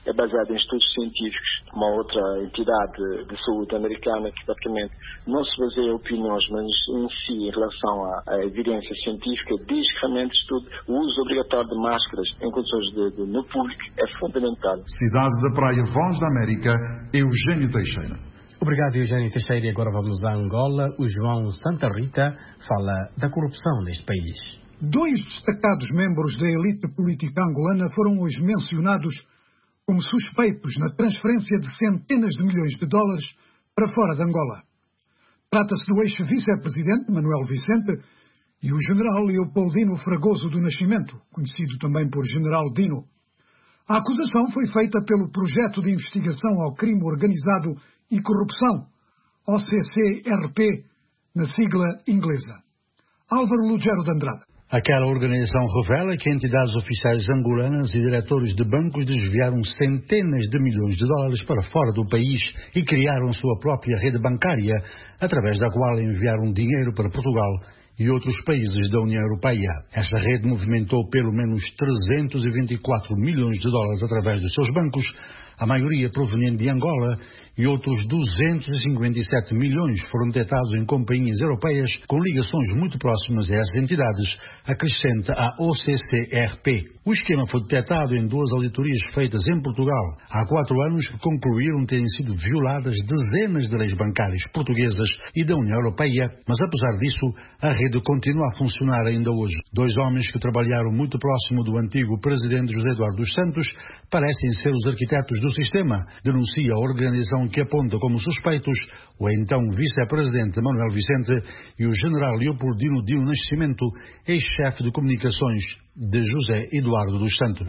é baseada em estudos científicos. Uma outra entidade de saúde americana que praticamente não se baseia em opiniões, mas em si, em relação à, à evidência científica, diz que realmente estudo, o uso obrigatório de máscaras em condições de, de, no público é fundamental. Cidade da Praia, Voz da América, Eugênio Teixeira. Obrigado, Eugênio Teixeira. E agora vamos a Angola. O João Santa Rita fala da corrupção neste país. Dois destacados membros da elite política angolana foram hoje mencionados como suspeitos na transferência de centenas de milhões de dólares para fora de Angola. Trata-se do ex-vice-presidente Manuel Vicente e o general Leopoldino Fragoso do Nascimento, conhecido também por General Dino. A acusação foi feita pelo Projeto de Investigação ao Crime Organizado e Corrupção, O C C R P, na sigla inglesa. Álvaro Lugero de Andrade. Aquela organização revela que entidades oficiais angolanas e diretores de bancos desviaram centenas de milhões de dólares para fora do país e criaram sua própria rede bancária, através da qual enviaram dinheiro para Portugal e outros países da União Europeia. Essa rede movimentou pelo menos trezentos e vinte e quatro milhões de dólares através dos seus bancos, a maioria proveniente de Angola, e outros duzentos e cinquenta e sete milhões foram detectados em companhias europeias com ligações muito próximas a essas entidades, acrescenta a O C C R P. O esquema foi detectado em duas auditorias feitas em Portugal há quatro anos que concluíram terem sido violadas dezenas de leis bancárias portuguesas e da União Europeia, mas apesar disso, a rede continua a funcionar ainda hoje. Dois homens que trabalharam muito próximo do antigo presidente José Eduardo dos Santos parecem ser os arquitetos do sistema, denuncia a organização que aponta como suspeitos o então vice-presidente Manuel Vicente e o general Leopoldino Dino Nascimento, ex-chefe de comunicações de José Eduardo dos Santos.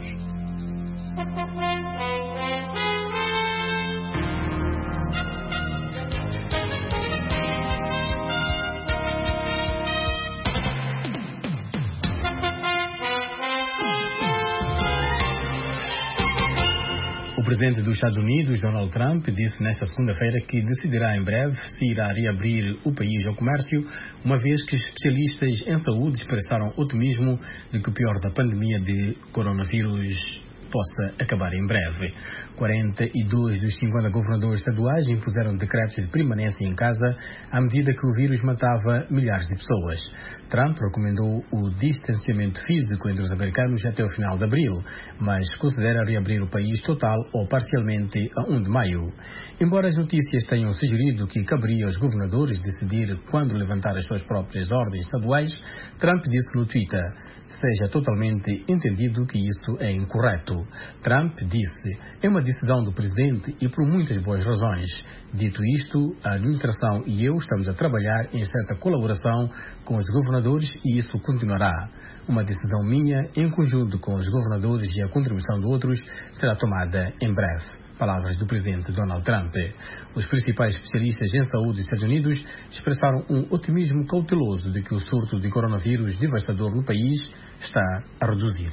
O presidente dos Estados Unidos, Donald Trump, disse nesta segunda-feira que decidirá em breve se irá reabrir o país ao comércio, uma vez que especialistas em saúde expressaram otimismo de que o pior da pandemia de coronavírus possa acabar em breve. quarenta e dois dos cinquenta governadores estaduais impuseram decretos de permanência em casa à medida que o vírus matava milhares de pessoas. Trump recomendou o distanciamento físico entre os americanos até o final de abril, mas considera reabrir o país total ou parcialmente a primeiro de maio. Embora as notícias tenham sugerido que caberia aos governadores decidir quando levantar as suas próprias ordens estaduais, Trump disse no Twitter: seja totalmente entendido que isso é incorreto. Trump disse: é uma decisão do presidente e por muitas boas razões. Dito isto, a administração e eu estamos a trabalhar em certa colaboração com os governadores e isso continuará. Uma decisão minha, em conjunto com os governadores e a contribuição de outros, será tomada em breve. Palavras do presidente Donald Trump. Os principais especialistas em saúde dos Estados Unidos expressaram um otimismo cauteloso de que o surto de coronavírus devastador no país está a reduzir.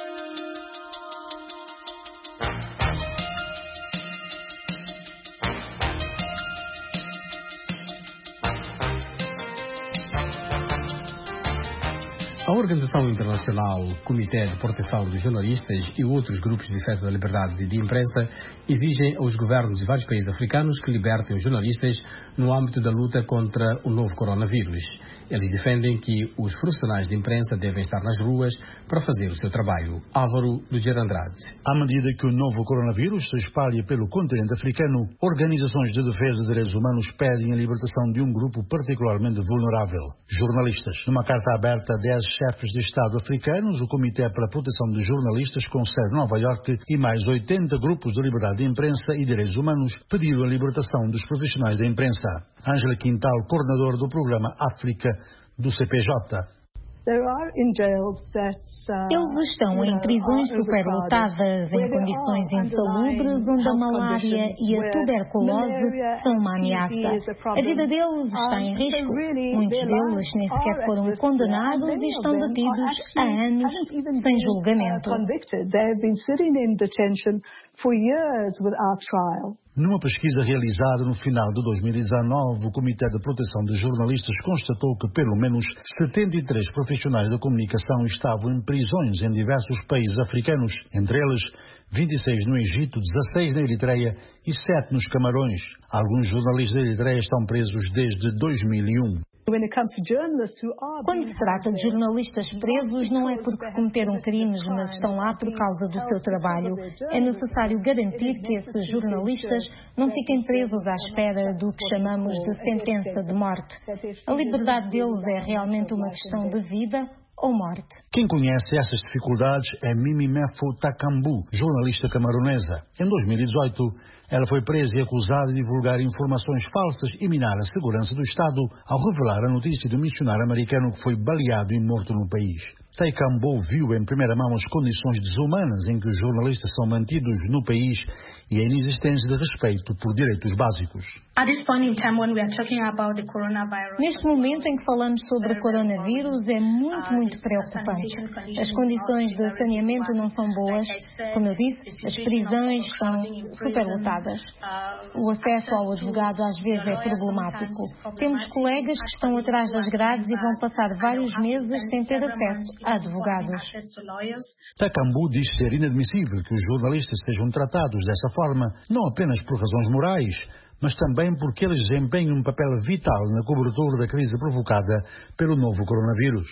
A Organização Internacional Comitê de Proteção dos Jornalistas e outros grupos de defesa da liberdade de imprensa exigem aos governos de vários países africanos que libertem os jornalistas no âmbito da luta contra o novo coronavírus. Eles defendem que os profissionais de imprensa devem estar nas ruas para fazer o seu trabalho. Álvaro Lugero Andrade. À medida que o novo coronavírus se espalha pelo continente africano, organizações de defesa de direitos humanos pedem a libertação de um grupo particularmente vulnerável: jornalistas. Numa carta aberta a dez chefes de Estado africanos, o Comitê para a Proteção de Jornalistas, com sede em Nova Iorque, e mais oitenta grupos de liberdade de imprensa e direitos humanos pediram a libertação dos profissionais da imprensa. Ângela Quintal, coordenadora do programa África do C P J. Eles estão em prisões superlotadas, em condições insalubres, onde a malária e a tuberculose são uma ameaça. A vida deles está em risco. Muitos deles nem sequer foram condenados e estão detidos há anos sem julgamento. Numa pesquisa realizada no final de dois mil e dezanove, o Comitê de Proteção de Jornalistas constatou que pelo menos setenta e três profissionais da comunicação estavam em prisões em diversos países africanos, entre eles vinte e seis no Egito, dezasseis na Eritreia e sete nos Camarões. Alguns jornalistas da Eritreia estão presos desde dois mil e um. Quando se trata de jornalistas presos, não é porque cometeram crimes, mas estão lá por causa do seu trabalho. É necessário garantir que esses jornalistas não fiquem presos à espera do que chamamos de sentença de morte. A liberdade deles é realmente uma questão de vida ou morte. Quem conhece essas dificuldades é Mimi Mefo Takambu, jornalista camaronesa. Em dois mil e dezoito, ela foi presa e acusada de divulgar informações falsas e minar a segurança do Estado ao revelar a notícia de um missionário americano que foi baleado e morto no país. Takambu viu em primeira mão as condições desumanas em que os jornalistas são mantidos no país e a inexistência de respeito por direitos básicos. Neste momento em que falamos sobre o coronavírus, é muito, muito preocupante. As condições de saneamento não são boas. Como eu disse, as prisões estão superlotadas. O acesso ao advogado às vezes é problemático. Temos colegas que estão atrás das grades e vão passar vários meses sem ter acesso a advogados. Takambu diz ser inadmissível que os jornalistas sejam tratados dessa forma, não apenas por razões morais, mas também porque eles desempenham um papel vital na cobertura da crise provocada pelo novo coronavírus.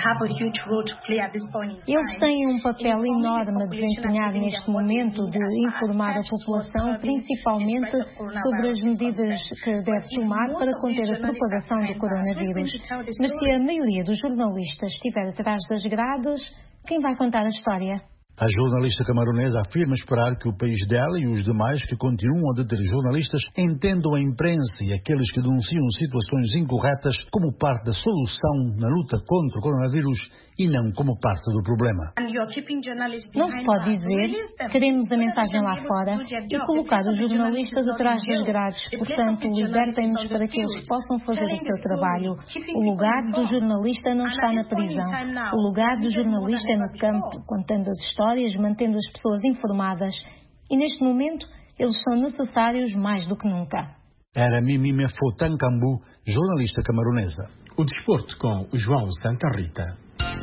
Eles têm um papel enorme a desempenhar neste momento de informar a população, principalmente sobre as medidas que deve tomar para conter a propagação do coronavírus. Mas se a maioria dos jornalistas estiver atrás das grades, quem vai contar a história? A jornalista camaronesa afirma esperar que o país dela e os demais que continuam a deter jornalistas entendam a imprensa e aqueles que denunciam situações incorretas como parte da solução na luta contra o coronavírus e não como parte do problema. Não se pode dizer queremos a mensagem lá fora e colocar os jornalistas atrás das grades. Portanto, libertem-nos para que eles possam fazer o seu trabalho. O lugar do jornalista não está na prisão. O lugar do jornalista é no campo, contando as histórias, mantendo as pessoas informadas. E neste momento, eles são necessários mais do que nunca. Era Mimi Mefo Takambu, jornalista camaronesa. O desporto com o João Santa Rita.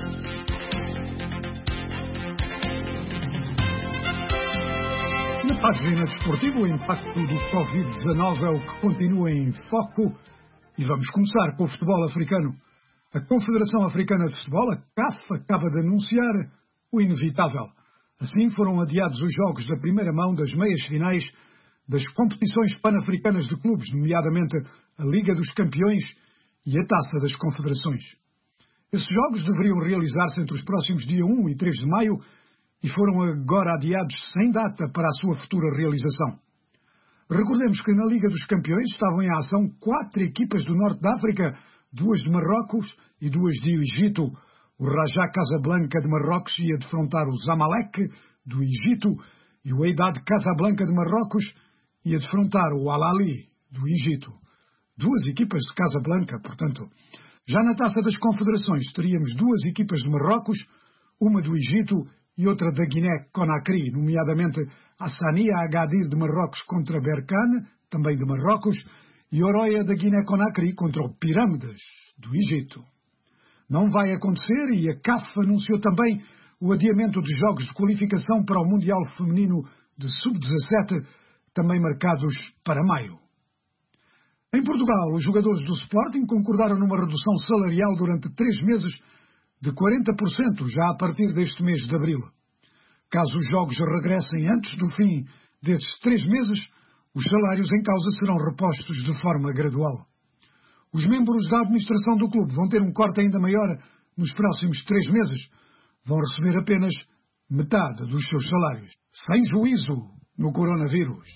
Na página desportiva, o impacto do covid dezenove é o que continua em foco e vamos começar com o futebol africano. A Confederação Africana de Futebol, a C A F, acaba de anunciar o inevitável. Assim foram adiados os jogos da primeira mão das meias finais das competições pan-africanas de clubes, nomeadamente a Liga dos Campeões e a Taça das Confederações. Esses jogos deveriam realizar-se entre os próximos dia um e três de maio e foram agora adiados sem data para a sua futura realização. Recordemos que na Liga dos Campeões estavam em ação quatro equipas do Norte da África, duas de Marrocos e duas de Egito. O Raja Casablanca de Marrocos ia defrontar o Zamalek do Egito e o Wydad Casablanca de Marrocos ia defrontar o Al-Ahly do Egito. Duas equipas de Casablanca, portanto. Já na Taça das Confederações teríamos duas equipas de Marrocos, uma do Egito e outra da Guiné-Conakry, nomeadamente a Sania Agadir de Marrocos contra Berkane, também de Marrocos, e Oroya da Guiné-Conakry contra o Pirâmides do Egito. Não vai acontecer e a C A F anunciou também o adiamento de jogos de qualificação para o Mundial Feminino de sub dezassete, também marcados para maio. Em Portugal, os jogadores do Sporting concordaram numa redução salarial durante três meses de quarenta por cento, já a partir deste mês de abril. Caso os jogos regressem antes do fim desses três meses, os salários em causa serão repostos de forma gradual. Os membros da administração do clube vão ter um corte ainda maior nos próximos três meses. Vão receber apenas metade dos seus salários, sem juízo no coronavírus.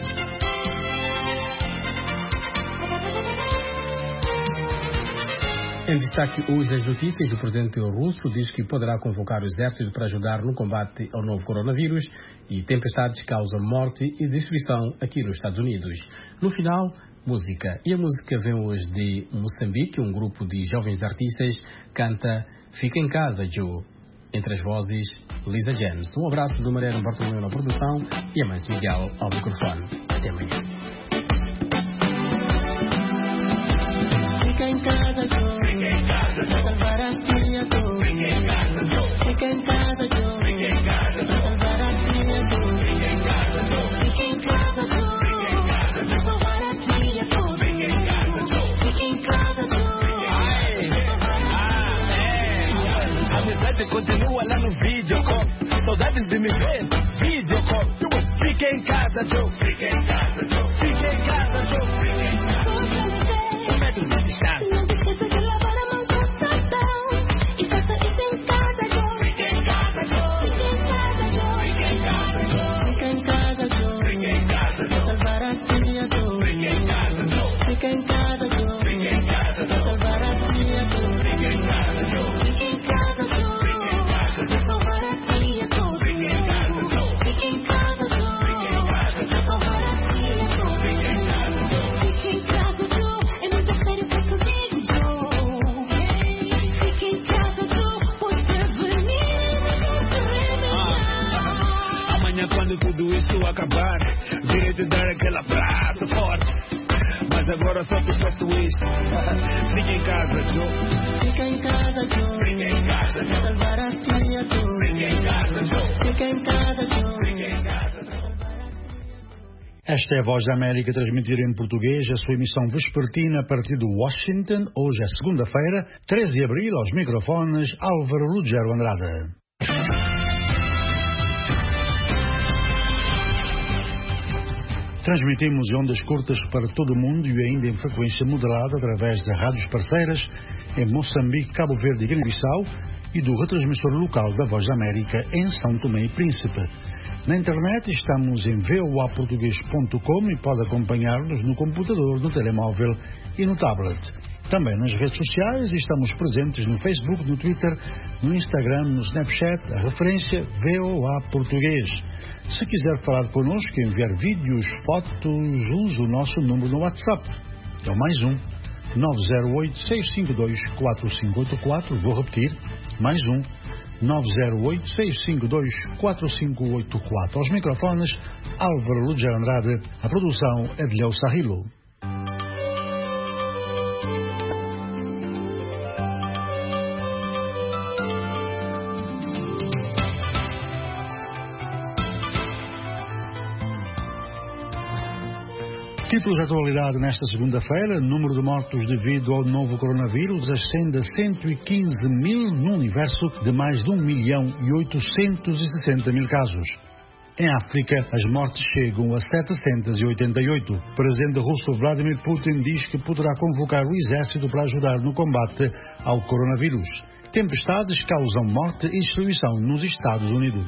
Em destaque hoje as notícias, o presidente russo diz que poderá convocar o exército para ajudar no combate ao novo coronavírus e tempestades causam morte e destruição aqui nos Estados Unidos. No final, música. E a música vem hoje de Moçambique, um grupo de jovens artistas canta Fica em Casa, Joe. Entre as vozes, Lisa James. Um abraço do Mariano Bartolomeu na produção e a Mãe Miguel ao microfone. Até amanhã. Fica em casa, Joe. Fica em casa, Joe. Salvar a filha, Joe. Fica em casa, Joe. Fica em casa, Joe. Fica em casa, Joe. Salvar a filha, Joe. noite continua lá no videocall. Saudades de me ver, videocall. Fica em casa, Joe. Fica em casa, Joe. Fica em casa, Joe. Fica em casa. Um metro de distância. Não te esqueças de lavar a mão com sabão. E faça isso em casa, Joe. Fica em casa, Joe. Fica em casa, Joe. Fica em casa, Joe. Fica em casa, Joe. Fica em casa, Joe. Salvar a tia, Joe. Fica em casa, Joe. Fica em casa, Joe. Fica em casa, Joe. Salvar a tia, Joe. Fica em casa, Joe. Fica em casa, Joe. Fica em casa, Joe. Salvar a tia, Joe. Fica em casa, Joe. Fica em casa, Joe. Fica em casa, Joe. Salvar a tia, Joe. Fica em casa, Joe. Fica em casa, Joe. É muito sério pra comigo, Joe. Fica em casa, Joe. Pode prevenir, ah, amanhã quando tudo isso acabar, virei te dar aquela abraço forte. Mas agora só te peço isto. Fica em casa, Joe. Fica em casa, Joe. Fica em casa, Joe. Salvar a tia, Joe. Fica em casa, Joe. Fica em casa, Joe. Fica em casa, Joe. Esta é a Voz da América, transmitir em português a sua emissão vespertina a partir de Washington. Hoje é segunda-feira, treze de abril, aos microfones, Álvaro Lugero Andrade. Transmitimos em ondas curtas para todo o mundo e ainda em frequência moderada através de rádios parceiras em Moçambique, Cabo Verde e Guiné-Bissau e do retransmissor local da Voz da América em São Tomé e Príncipe. Na internet estamos em v o a português ponto com e pode acompanhar-nos no computador, no telemóvel e no tablet. Também nas redes sociais estamos presentes no Facebook, no Twitter, no Instagram, no Snapchat, a referência V O A Português. Se quiser falar connosco, enviar vídeos, fotos, use o nosso número no WhatsApp. É o mais um, nove zero oito, seis cinco dois, quatro cinco oito quatro. Vou repetir, mais um, nove zero oito, seis cinco dois, quatro cinco oito quatro. Aos microfones, Álvaro Lugero Andrade. A produção é de Léo Sarrilo. Títulos de atualidade nesta segunda-feira: número de mortos devido ao novo coronavírus ascende a cento e quinze mil no universo de mais de um milhão e oitocentos e sessenta mil casos. Em África, as mortes chegam a setecentos e oitenta e oito. O presidente russo Vladimir Putin diz que poderá convocar o exército para ajudar no combate ao coronavírus. Tempestades causam morte e destruição nos Estados Unidos.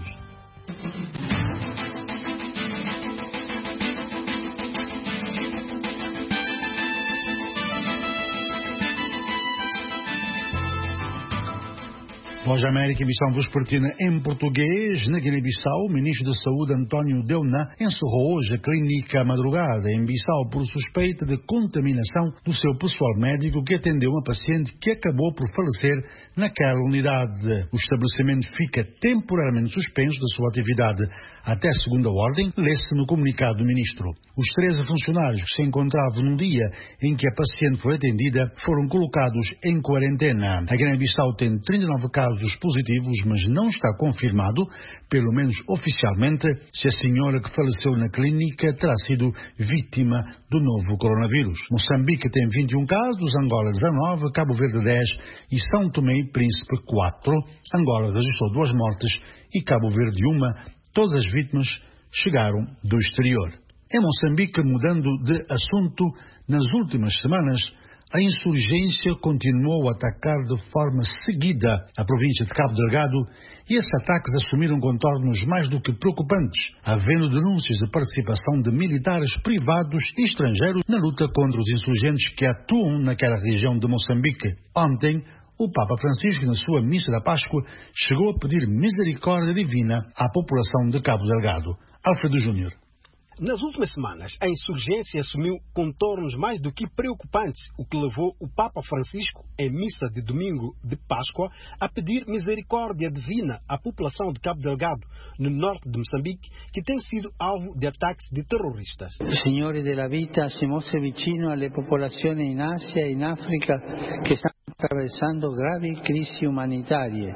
Voz da América, emissão vespertina em português. Na Guiné-Bissau, o ministro da Saúde, António Deuna, encerrou hoje a clínica à madrugada em Bissau por suspeita de contaminação do seu pessoal médico que atendeu uma paciente que acabou por falecer naquela unidade. O estabelecimento fica temporariamente suspenso da sua atividade até segunda ordem, lê-se no comunicado do ministro. Os treze funcionários que se encontravam no dia em que a paciente foi atendida foram colocados em quarentena. A Guiné-Bissau tem trinta e nove casos positivos, mas não está confirmado, pelo menos oficialmente, se a senhora que faleceu na clínica terá sido vítima do novo coronavírus. Moçambique tem vinte e um casos, Angola dezanove, Cabo Verde dez e São Tomé e Príncipe quatro. Angola registrou duas mortes e Cabo Verde uma. Todas as vítimas chegaram do exterior. Em Moçambique, mudando de assunto, nas últimas semanas, a insurgência continuou a atacar de forma seguida a província de Cabo Delgado e esses ataques assumiram contornos mais do que preocupantes, havendo denúncias de participação de militares privados e estrangeiros na luta contra os insurgentes que atuam naquela região de Moçambique. Ontem, o Papa Francisco, na sua missa da Páscoa, chegou a pedir misericórdia divina à população de Cabo Delgado. Alfredo Júnior. Nas últimas semanas, a insurgência assumiu contornos mais do que preocupantes, o que levou o Papa Francisco, em missa de domingo de Páscoa, a pedir misericórdia divina à população de Cabo Delgado, no norte de Moçambique, que tem sido alvo de ataques de terroristas. Signore della vita, si mostra vicino alle popolazioni in Asia e in Africa che stanno attraversando gravi crisi umanitarie,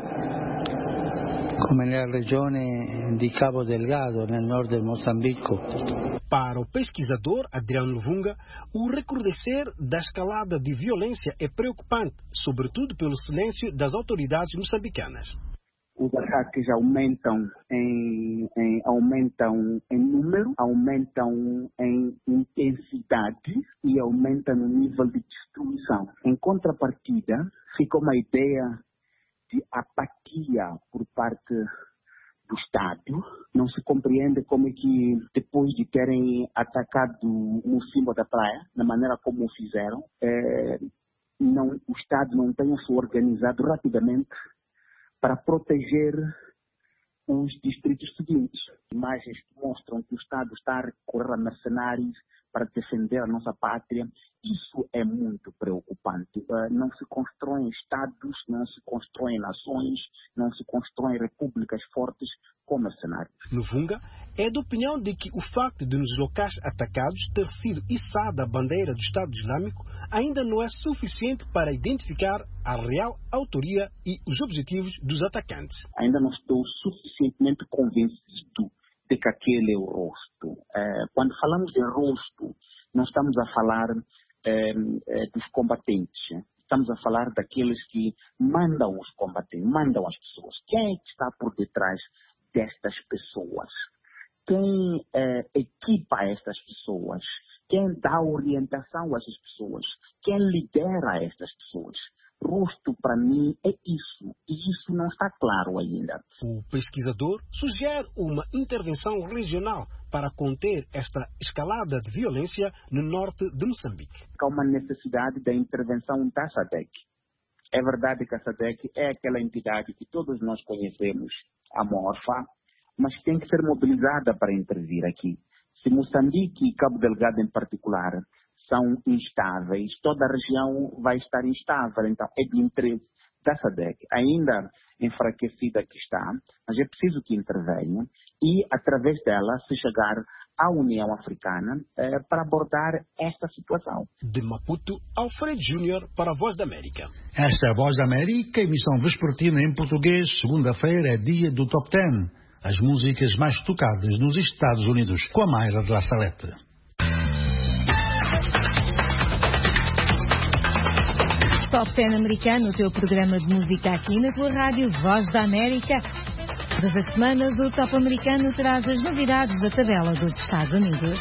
come nella regione di Cabo Delgado, nel nord del Mozambico. Para o pesquisador Adriano Luvunga, o recrudescer da escalada de violência é preocupante, sobretudo pelo silêncio das autoridades moçambicanas. os ataques aumentam em, em, aumentam em número, aumentam em intensidade e aumentam no nível de destruição. Em contrapartida, fica uma ideia de apatia por parte do Estado. Não se compreende como é que, depois de terem atacado no cimo da praia, na maneira como o fizeram, é, não, o Estado não tenha se organizado rapidamente para proteger os distritos seguintes. Imagens que mostram que o Estado está a recorrer a mercenários para defender a nossa pátria. Isso é muito preocupante. Não se constroem Estados, não se constroem nações, não se constroem repúblicas fortes com mercenários. Luvunga é da opinião de que o facto de nos locais atacados ter sido içada a bandeira do Estado Islâmico ainda não é suficiente para identificar a real autoria e os objetivos dos atacantes. Ainda não estou suficientemente convencido de que aquele é o rosto. É, quando falamos de rosto, não estamos a falar é, é, dos combatentes. Estamos a falar daqueles que mandam os combatentes, mandam as pessoas. Quem é que está por detrás destas pessoas? Quem é, equipa estas pessoas? Quem dá orientação a essas pessoas? Quem lidera estas pessoas? Rosto, para mim, é isso. E isso não está claro ainda. O pesquisador sugere uma intervenção regional para conter esta escalada de violência no norte de Moçambique. Há uma necessidade da intervenção da SADC. É verdade que a SADC é aquela entidade que todos nós conhecemos, amorfa, mas tem que ser mobilizada para intervir aqui. Se Moçambique e Cabo Delgado em particular são instáveis, toda a região vai estar instável. Então é de interesse da SADC, ainda enfraquecida que está, mas é preciso que intervenha e, através dela, se chegar à União Africana eh, para abordar esta situação. De Maputo, Alfredo Júnior para a Voz da América. Esta é a Voz da América, emissão vespertina em português. Segunda-feira é dia do Top dez. As músicas mais tocadas nos Estados Unidos, com a Mayra de La Salete. Top dez americano, o teu programa de música aqui na tua rádio Voz da América. Todas as semanas o Top americano traz as novidades da tabela dos Estados Unidos.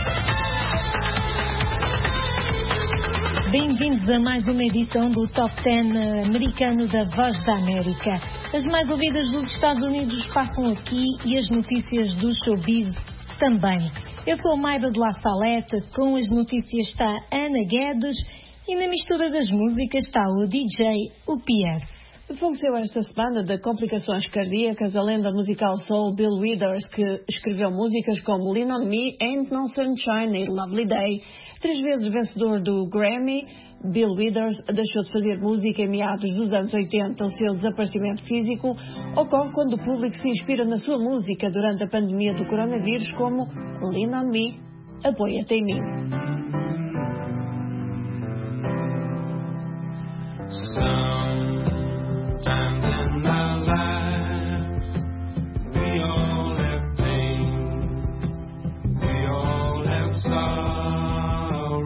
Bem-vindos a mais uma edição do Top dez americano da Voz da América. As mais ouvidas dos Estados Unidos passam aqui e as notícias do showbiz também. Eu sou a Mayra de La Salete, com as notícias está Ana Guedes e na mistura das músicas está o D J, o P S. Faleceu esta semana de complicações cardíacas a lenda musical soul Bill Withers, que escreveu músicas como Lean On Me, Ain't No Sunshine e Lovely Day. Três vezes vencedor do Grammy, Bill Withers deixou de fazer música em meados dos anos oitenta. O seu desaparecimento físico ocorre quando o público se inspira na sua música durante a pandemia do coronavírus, como Lean On Me, Apoia-te em mim. Sometimes in my life, we all have pain, we all have sorrow,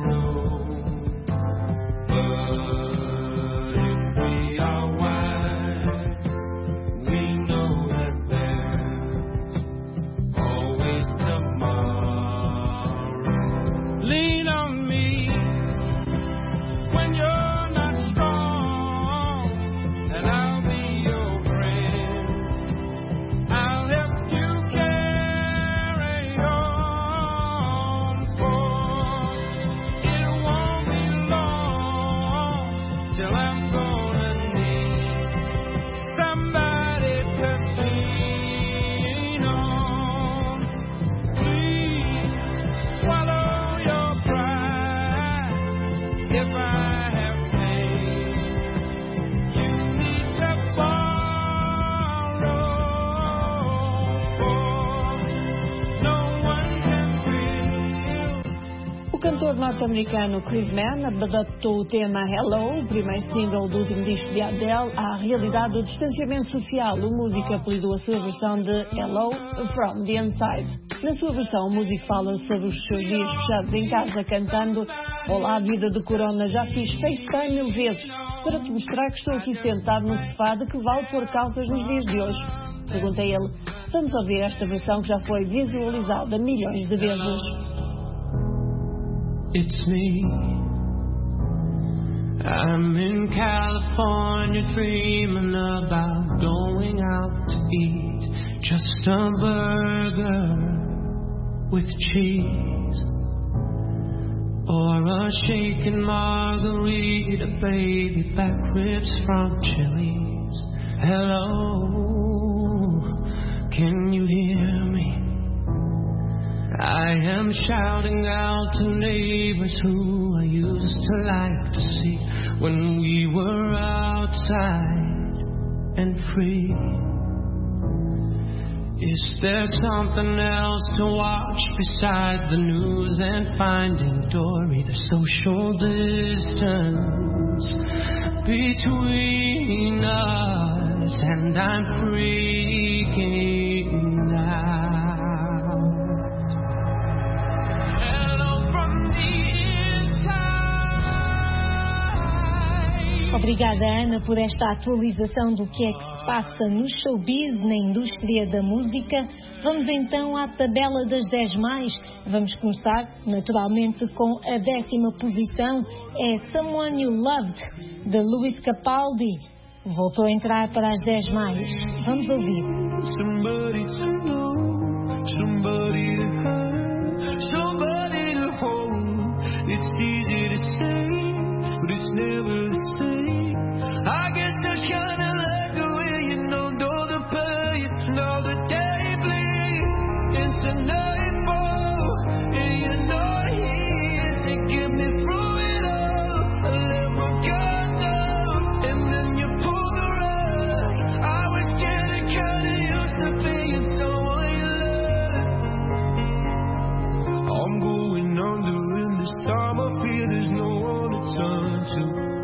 but if we are wise, we know that there's always tomorrow. Lean on me when you're not strong, and I'll be your friend. I'll help you carry on, for it won't be long till I'm gonna need somebody to lean on. Please swallow your pride if I have pain. You need to borrow, for no one can feel. O cantor norte-americano Chris Mann adaptou o tema Hello, o primeiro single do último disco de Adele, à realidade do distanciamento social. O músico apelidou a sua versão de Hello from the Inside. Na sua versão, o músico fala sobre os seus dias fechados em casa, cantando: Olá, vida do corona, já fiz FaceTime mil vezes. para te mostrar que estou aqui sentado no sofá de que vale pôr calças nos dias de hoje. Pergunta ele. Vamos ouvir esta versão que já foi visualizada milhões de vezes. It's me. I'm in California dreaming about going out to eat just a burger with cheese or a shaken margarita, baby back ribs from Chili's. Hello, can you hear me? I am shouting out to neighbors who I used to like to see when we were outside and free. Is there something else to watch besides the news and Finding Dory? The social distance between us, and I'm freaking out. Obrigada, Ana, por esta atualização do que é que se passa no showbiz, na indústria da música. Vamos então à tabela das dez mais. Vamos começar, naturalmente, com a décima posição. É Someone You Loved, de Lewis Capaldi. Voltou a entrar para as dez mais. Vamos ouvir. Somebody to know, somebody to have, somebody to hold. It's easy to say, but it's never the same. I guess I kinda like the way you know, know the pain, know the day bleeds into nightfall, and you're not here to get me through it all. I let my guard down, and then you pull the rug. I was getting kinda used to being someone you love. I'm going under, and this time I feel there's no one to turn to.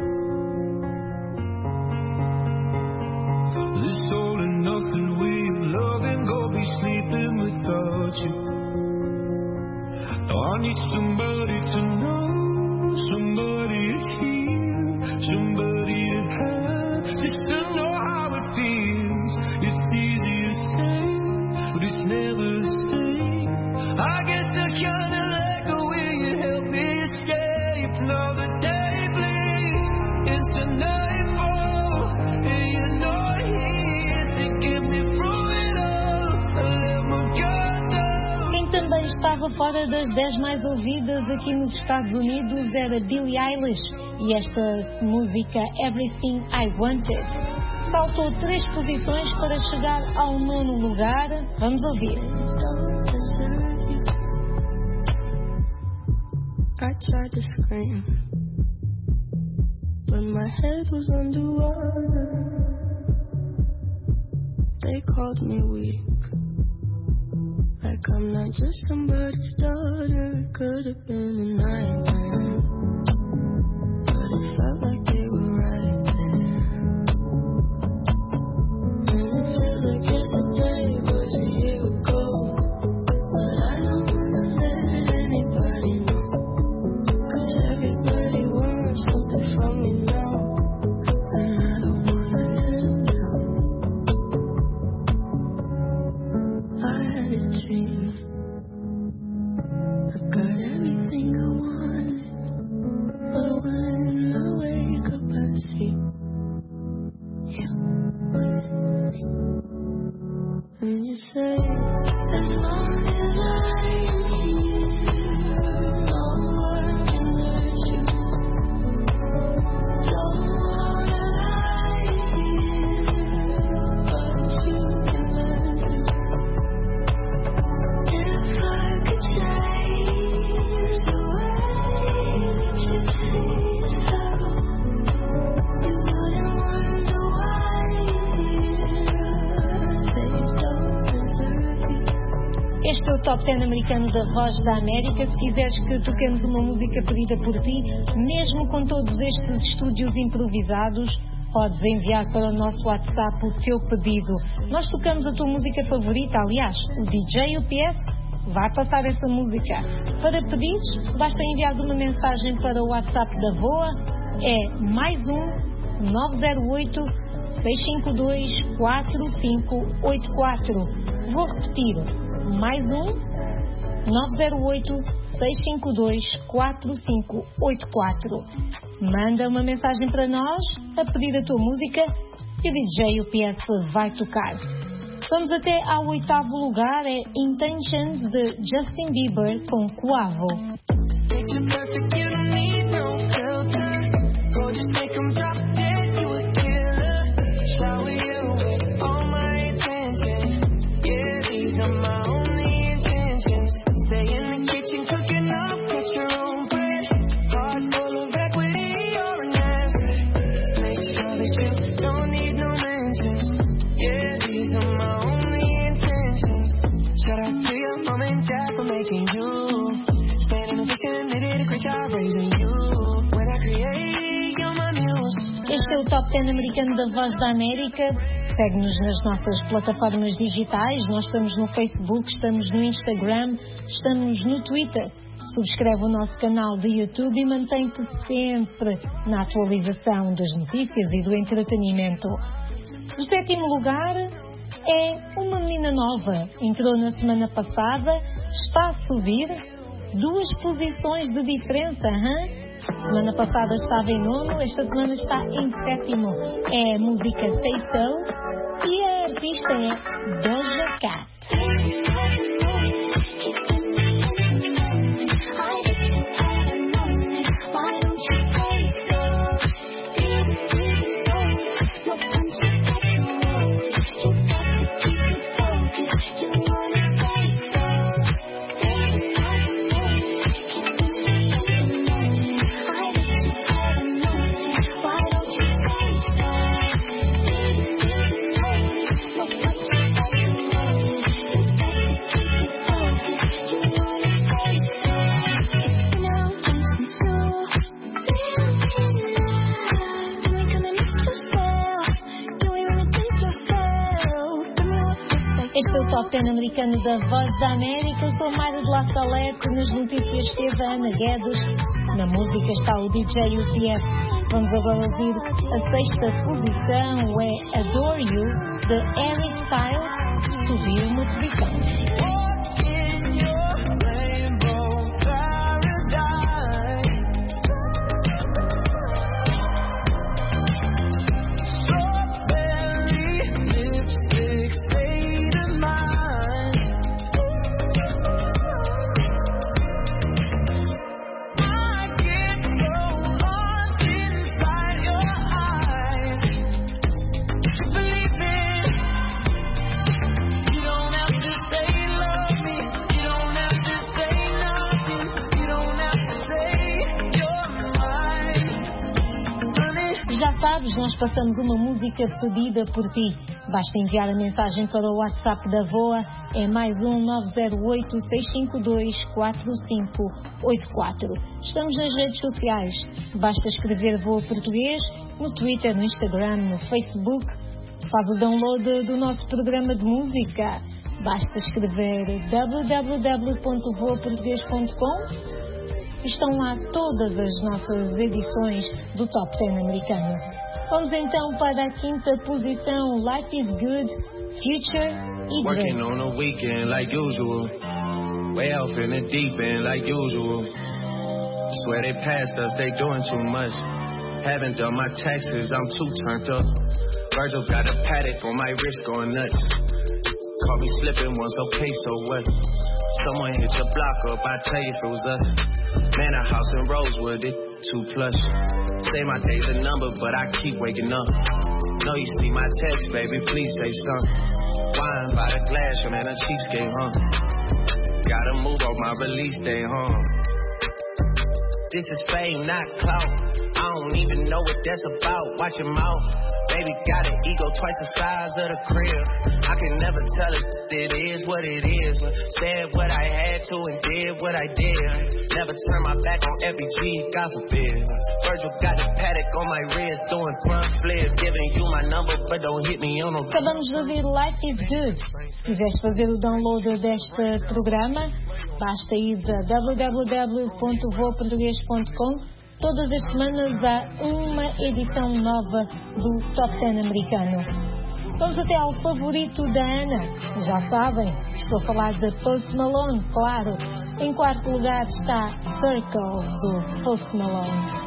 Sleeping without you. Oh, I need somebody to know, somebody to hear, somebody to have, just to know how it feels. It's easy to say, but it's never the same. I guess I kinda like the way you help me escape. Now the day bleeds into nightfall, and you're not here to get me through it all. Quem também estava fora das dez mais ouvidas aqui nos Estados Unidos era Billie Eilish e esta música Everything I Wanted. Faltou três posições para chegar ao nono lugar. Vamos ouvir. I tried to scream, but my head was underwater. They called me weak, like I'm not just somebody's daughter. Could have been a nightmare, but it felt like they were right there. And it feels like yesterday was a year ago, but I don't wanna let anybody know, 'cause everybody wants something from me now, and I don't wanna let them down. I had a dream, I've got everything I wanted, but when I wake up I see you. And you say, as long as I'm here, no one can hurt you. Don't wanna lie here, but you can learn to. If I could change the way that you see yourself, you wouldn't wonder why they don't deserve you. Este é o Top dez americano da Voz da América. Se quiseres que toquemos uma música pedida por ti, mesmo com todos estes estúdios improvisados, podes enviar para o nosso WhatsApp o teu pedido. Nós tocamos a tua música favorita, aliás, o D J U P S vai passar essa música. Para pedidos, basta enviar uma mensagem para o WhatsApp da Voa, é mais um nove zero oito, seis cinco dois, quatro cinco oito quatro. Vou repetir, mais um, nove zero oito, seis cinco dois, quatro cinco oito quatro. Manda uma mensagem para nós a pedir a tua música e o D J U P S vai tocar. Vamos até ao oitavo lugar, é Intentions de Justin Bieber com Quavo. Este é o Top dez americano da Voz da América. Segue-nos nas nossas plataformas digitais. Nós estamos no Facebook, estamos no Instagram, estamos no Twitter. Subscreve o nosso canal de YouTube e mantém-te sempre na atualização das notícias e do entretenimento. O sétimo lugar é uma menina nova. Entrou na semana passada, está a subir duas posições de diferença. Hein? Semana passada estava em nono, esta semana está em sétimo. É a música Say So e a artista é Doja Cat. Este é o Top dez americano da Voz da América. Eu sou Mayra de La Salete. Nas notícias esteve a Ana Guedes. Na música está o D J U P S. Vamos agora ouvir a sexta posição. É Adore You, de Harry Styles. Subiu uma posição. Sabes, nós passamos uma música pedida por ti. Basta enviar a mensagem para o WhatsApp da VOA, é mais um nove zero oito, seis cinco dois, quatro cinco oito quatro. Estamos nas redes sociais. Basta escrever VOA Português no Twitter, no Instagram, no Facebook. Faz o download do nosso programa de música. Basta escrever w w w ponto voa português ponto com. Estão lá todas as nossas edições do Top dez americano. Vamos então para a quinta posição, Life is Good, Future e Drake. Working on a weekend like usual, way off in the deep end like usual. Swear they passed us, they doing too much. Haven't done my taxes, I'm too turned up. Virgil got a paddock on my wrist going nuts. Caught me slipping once, okay, so what? Someone hit your block up, I tell you if it was us. Man, a house in Rosewood, it too plush. Say my day's a number, but I keep waking up. Know you see my text, baby, please say something. Wine by the glass, your man a cheapskate, huh? Gotta move on my release day, huh? This is fame, not clout. I don't even know what that's about. Watch your mouth. Baby got an ego twice the size of the crib. I can never tell it, it is what it is. Said what I had to and did what I did. Never turn my back on F B G, God forbid. Virgil got the paddock on my wrist, doing front flips. Giving you my number, but don't hit me on no... Acabamos de ouvir Life is Good. Se quiseres fazer o download deste programa, basta ir a w w w ponto voa português ponto com Todas as semanas há uma edição nova do Top dez americano. Vamos até ao favorito da Ana. Já sabem, estou a falar de Post Malone, claro. Em quarto lugar está Circle, do Post Malone.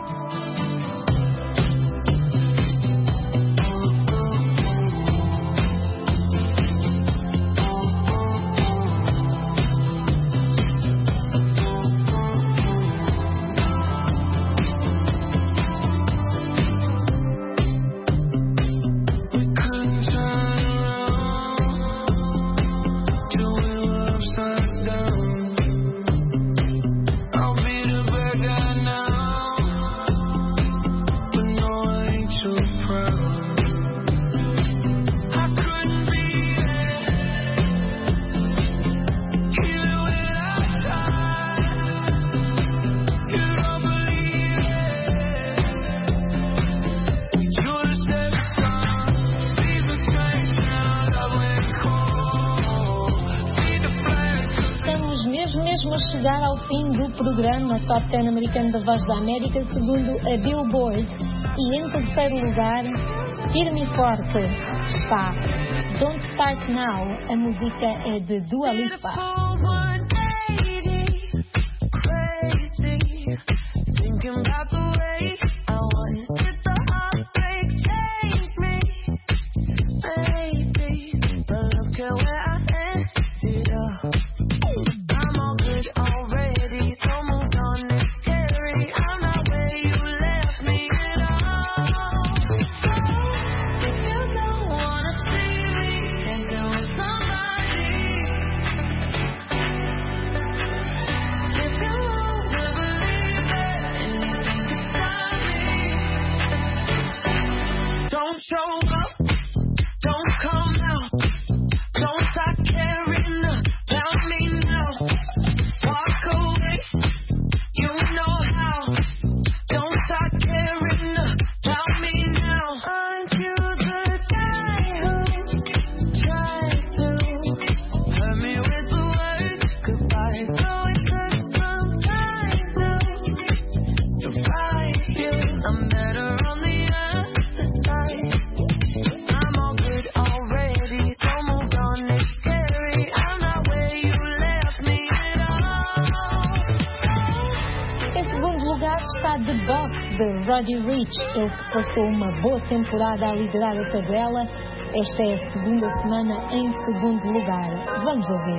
Programa Top dez americano da Voz da América, segundo a Billboard. E em terceiro lugar, firme e forte, está Don't Start Now. A música é de Dua Lipa. Roddy Ricch, ele que passou uma boa temporada a liderar a tabela. Esta é a segunda semana em segundo lugar. Vamos ouvir.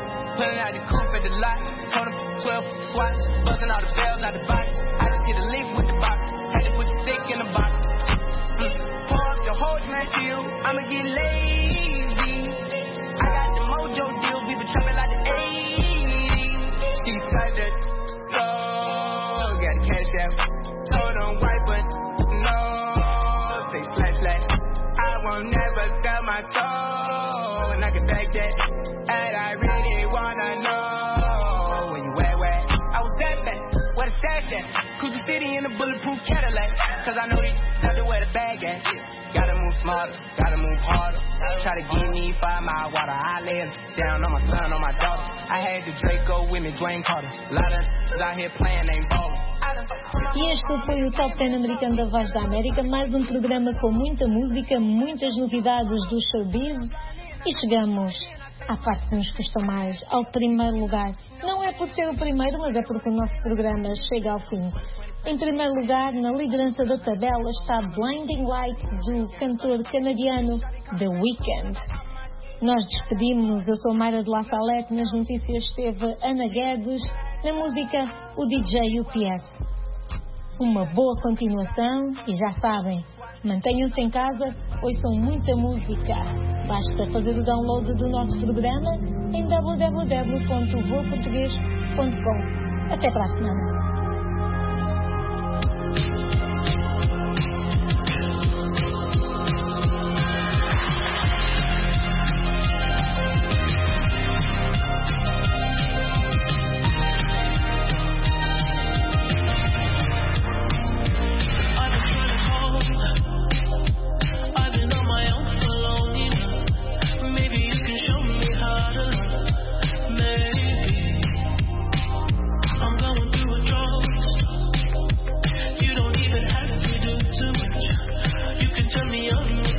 Told them white, but no, they slash slash. I won't never sell my soul, and I can take that. And I really wanna know when you where, where. I was that bad, where the stash at? Cruise the city in a bulletproof Cadillac, cause I know these got to where the bag at. Gotta move smarter, gotta move harder. Try to give me five mile water. I lay it down on my son, on my daughter. I had the Draco with me, Dwayne Carter. A lot of out here playing, ain't ballin'. E este foi o Top dez americano da Voz da América, mais um programa com muita música, muitas novidades do showbiz, e chegamos à parte que nos custa mais, ao primeiro lugar. Não é por ser o primeiro, mas é porque o nosso programa chega ao fim. Em primeiro lugar, na liderança da tabela, está Blinding Light, do cantor canadiano The Weeknd. Nós despedimos-nos, eu sou Mayra de La Salette, nas notícias esteve Ana Guedes, na música o D J U P S. Uma boa continuação e já sabem, mantenham-se em casa, ouçam muita música. Basta fazer o download do nosso programa em w w w ponto voa português ponto com. Até para a semana.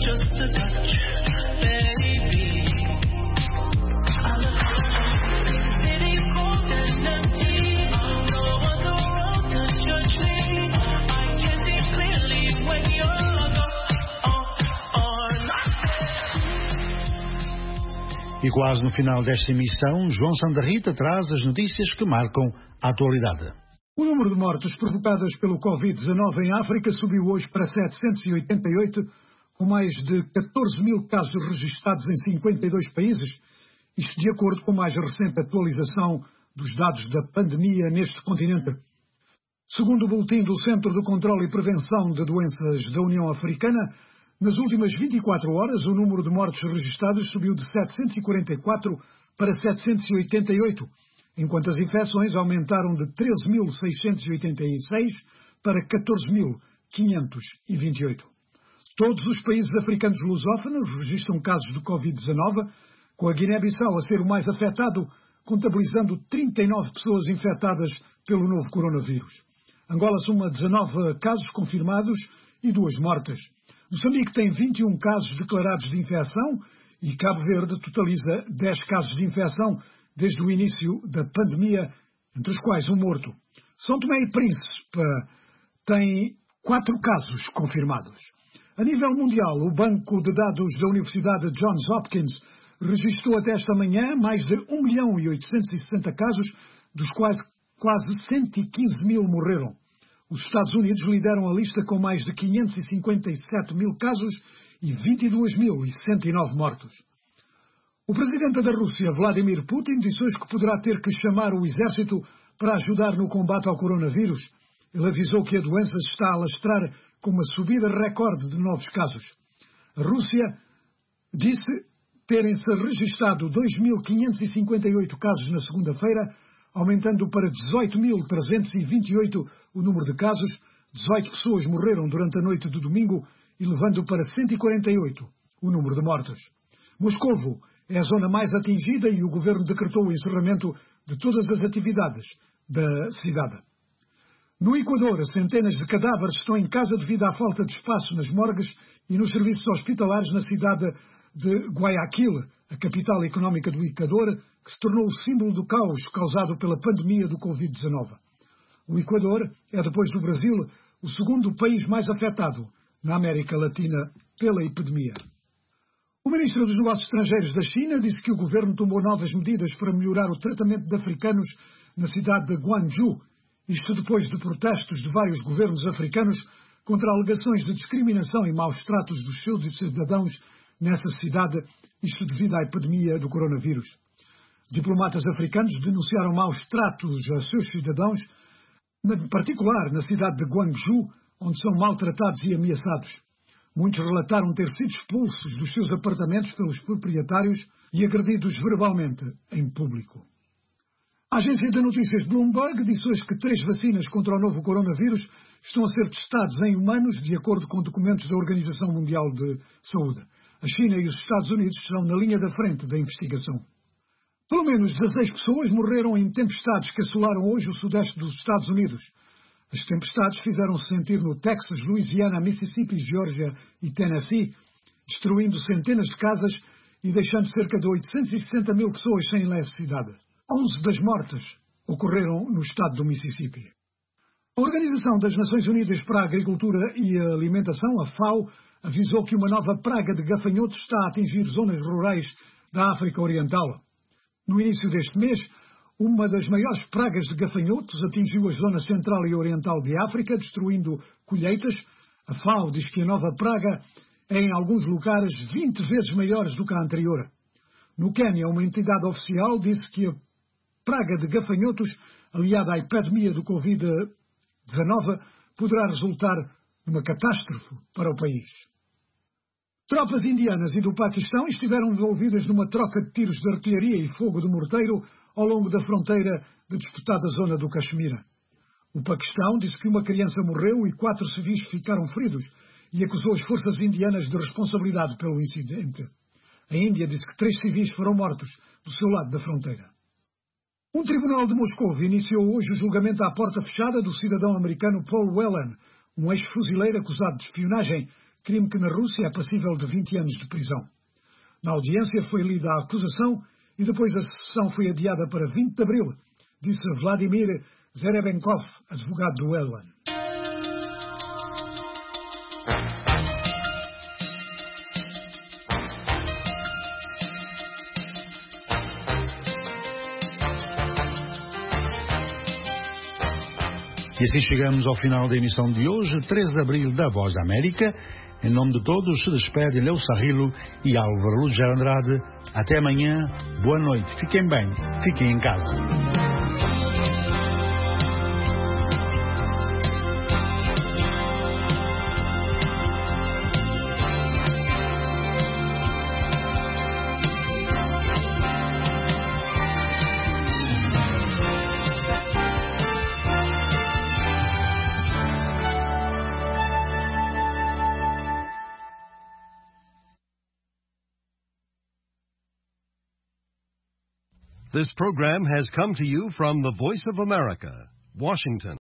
just a touch, baby. I look around, city cold and empty. No one's around to judge me. I can see clearly when you're gone. E quase no final desta emissão, João Sandarrita traz as notícias que marcam a atualidade. O número de mortes provocadas pelo covid dezenove em África subiu hoje para setecentos e oitenta e oito, com mais de catorze mil casos registados em cinquenta e dois países, isto de acordo com a mais recente atualização dos dados da pandemia neste continente. Segundo o boletim do Centro de Controlo e Prevenção de Doenças da União Africana, nas últimas vinte e quatro horas o número de mortes registados subiu de setecentos e quarenta e quatro para setecentos e oitenta e oito, enquanto as infecções aumentaram de treze mil seiscentos e oitenta e seis para catorze mil quinhentos e vinte e oito. Todos os países africanos lusófonos registram casos de covid dezenove, com a Guiné-Bissau a ser o mais afetado, contabilizando trinta e nove pessoas infectadas pelo novo coronavírus. Angola soma dezanove casos confirmados e duas mortes. Moçambique tem vinte e um casos declarados de infecção e Cabo Verde totaliza dez casos de infecção desde o início da pandemia, entre os quais um morto. São Tomé e Príncipe tem quatro casos confirmados. A nível mundial, o Banco de Dados da Universidade Johns Hopkins registrou até esta manhã mais de um milhão e oitocentos e sessenta casos, dos quais quase cento e quinze mil morreram. Os Estados Unidos lideram a lista com mais de quinhentos e cinquenta e sete mil casos e vinte e dois mil e cento e nove mortos. O presidente da Rússia, Vladimir Putin, disse hoje que poderá ter que chamar o exército para ajudar no combate ao coronavírus. Ele avisou que a doença se está a alastrar com uma subida recorde de novos casos. A Rússia disse terem-se registrado dois mil quinhentos e cinquenta e oito casos na segunda-feira, aumentando para dezoito mil trezentos e vinte e oito o número de casos. dezoito pessoas morreram durante a noite de domingo e levando para cento e quarenta e oito o número de mortos. Moscovo é a zona mais atingida e o governo decretou o encerramento de todas as atividades da cidade. No Equador, centenas de cadáveres estão em casa devido à falta de espaço nas morgues e nos serviços hospitalares na cidade de Guayaquil, a capital económica do Equador, que se tornou o símbolo do caos causado pela pandemia do covid dezenove. O Equador é, depois do Brasil, o segundo país mais afetado na América Latina pela epidemia. O ministro dos Negócios Estrangeiros da China disse que o governo tomou novas medidas para melhorar o tratamento de africanos na cidade de Guangzhou, isto depois de protestos de vários governos africanos contra alegações de discriminação e maus tratos dos seus cidadãos nessa cidade, isto devido à epidemia do coronavírus. Diplomatas africanos denunciaram maus tratos a seus cidadãos, em particular na cidade de Guangzhou, onde são maltratados e ameaçados. Muitos relataram ter sido expulsos dos seus apartamentos pelos proprietários e agredidos verbalmente em público. A agência de notícias Bloomberg disse hoje que três vacinas contra o novo coronavírus estão a ser testadas em humanos, de acordo com documentos da Organização Mundial de Saúde. A China e os Estados Unidos estão na linha da frente da investigação. Pelo menos dezasseis pessoas morreram em tempestades que assolaram hoje o sudeste dos Estados Unidos. As tempestades fizeram-se sentir no Texas, Louisiana, Mississippi, Geórgia e Tennessee, destruindo centenas de casas e deixando cerca de oitocentos e sessenta mil pessoas sem eletricidade. onze das mortes ocorreram no estado do Mississippi. A Organização das Nações Unidas para a Agricultura e a Alimentação, a FAO, avisou que uma nova praga de gafanhotos está a atingir zonas rurais da África Oriental. No início deste mês, uma das maiores pragas de gafanhotos atingiu a zona central e oriental de África, destruindo colheitas. A FAO diz que a nova praga é, em alguns lugares, vinte vezes maior do que a anterior. No Quênia, uma entidade oficial disse que a praga de gafanhotos, aliada à epidemia do covid dezenove, poderá resultar numa catástrofe para o país. Tropas indianas e do Paquistão estiveram envolvidas numa troca de tiros de artilharia e fogo de morteiro ao longo da fronteira da disputada zona do Caxemira. O Paquistão disse que uma criança morreu e quatro civis ficaram feridos e acusou as forças indianas de responsabilidade pelo incidente. A Índia disse que três civis foram mortos do seu lado da fronteira. Um tribunal de Moscou iniciou hoje o julgamento à porta fechada do cidadão americano Paul Whelan, um ex-fuzileiro acusado de espionagem crime que na Rússia é passível de vinte anos de prisão. Na audiência foi lida a acusação e depois a sessão foi adiada para vinte de abril, disse Vladimir Zerebenkov, advogado do Elwan. E assim chegamos ao final da emissão de hoje, três de abril, da Voz da América. Em nome de todos, se despedem Leo Sarrilo e Álvaro Lúcio Andrade. Até amanhã, boa noite, fiquem bem, fiquem em casa. This program has come to you from the Voice of America, Washington.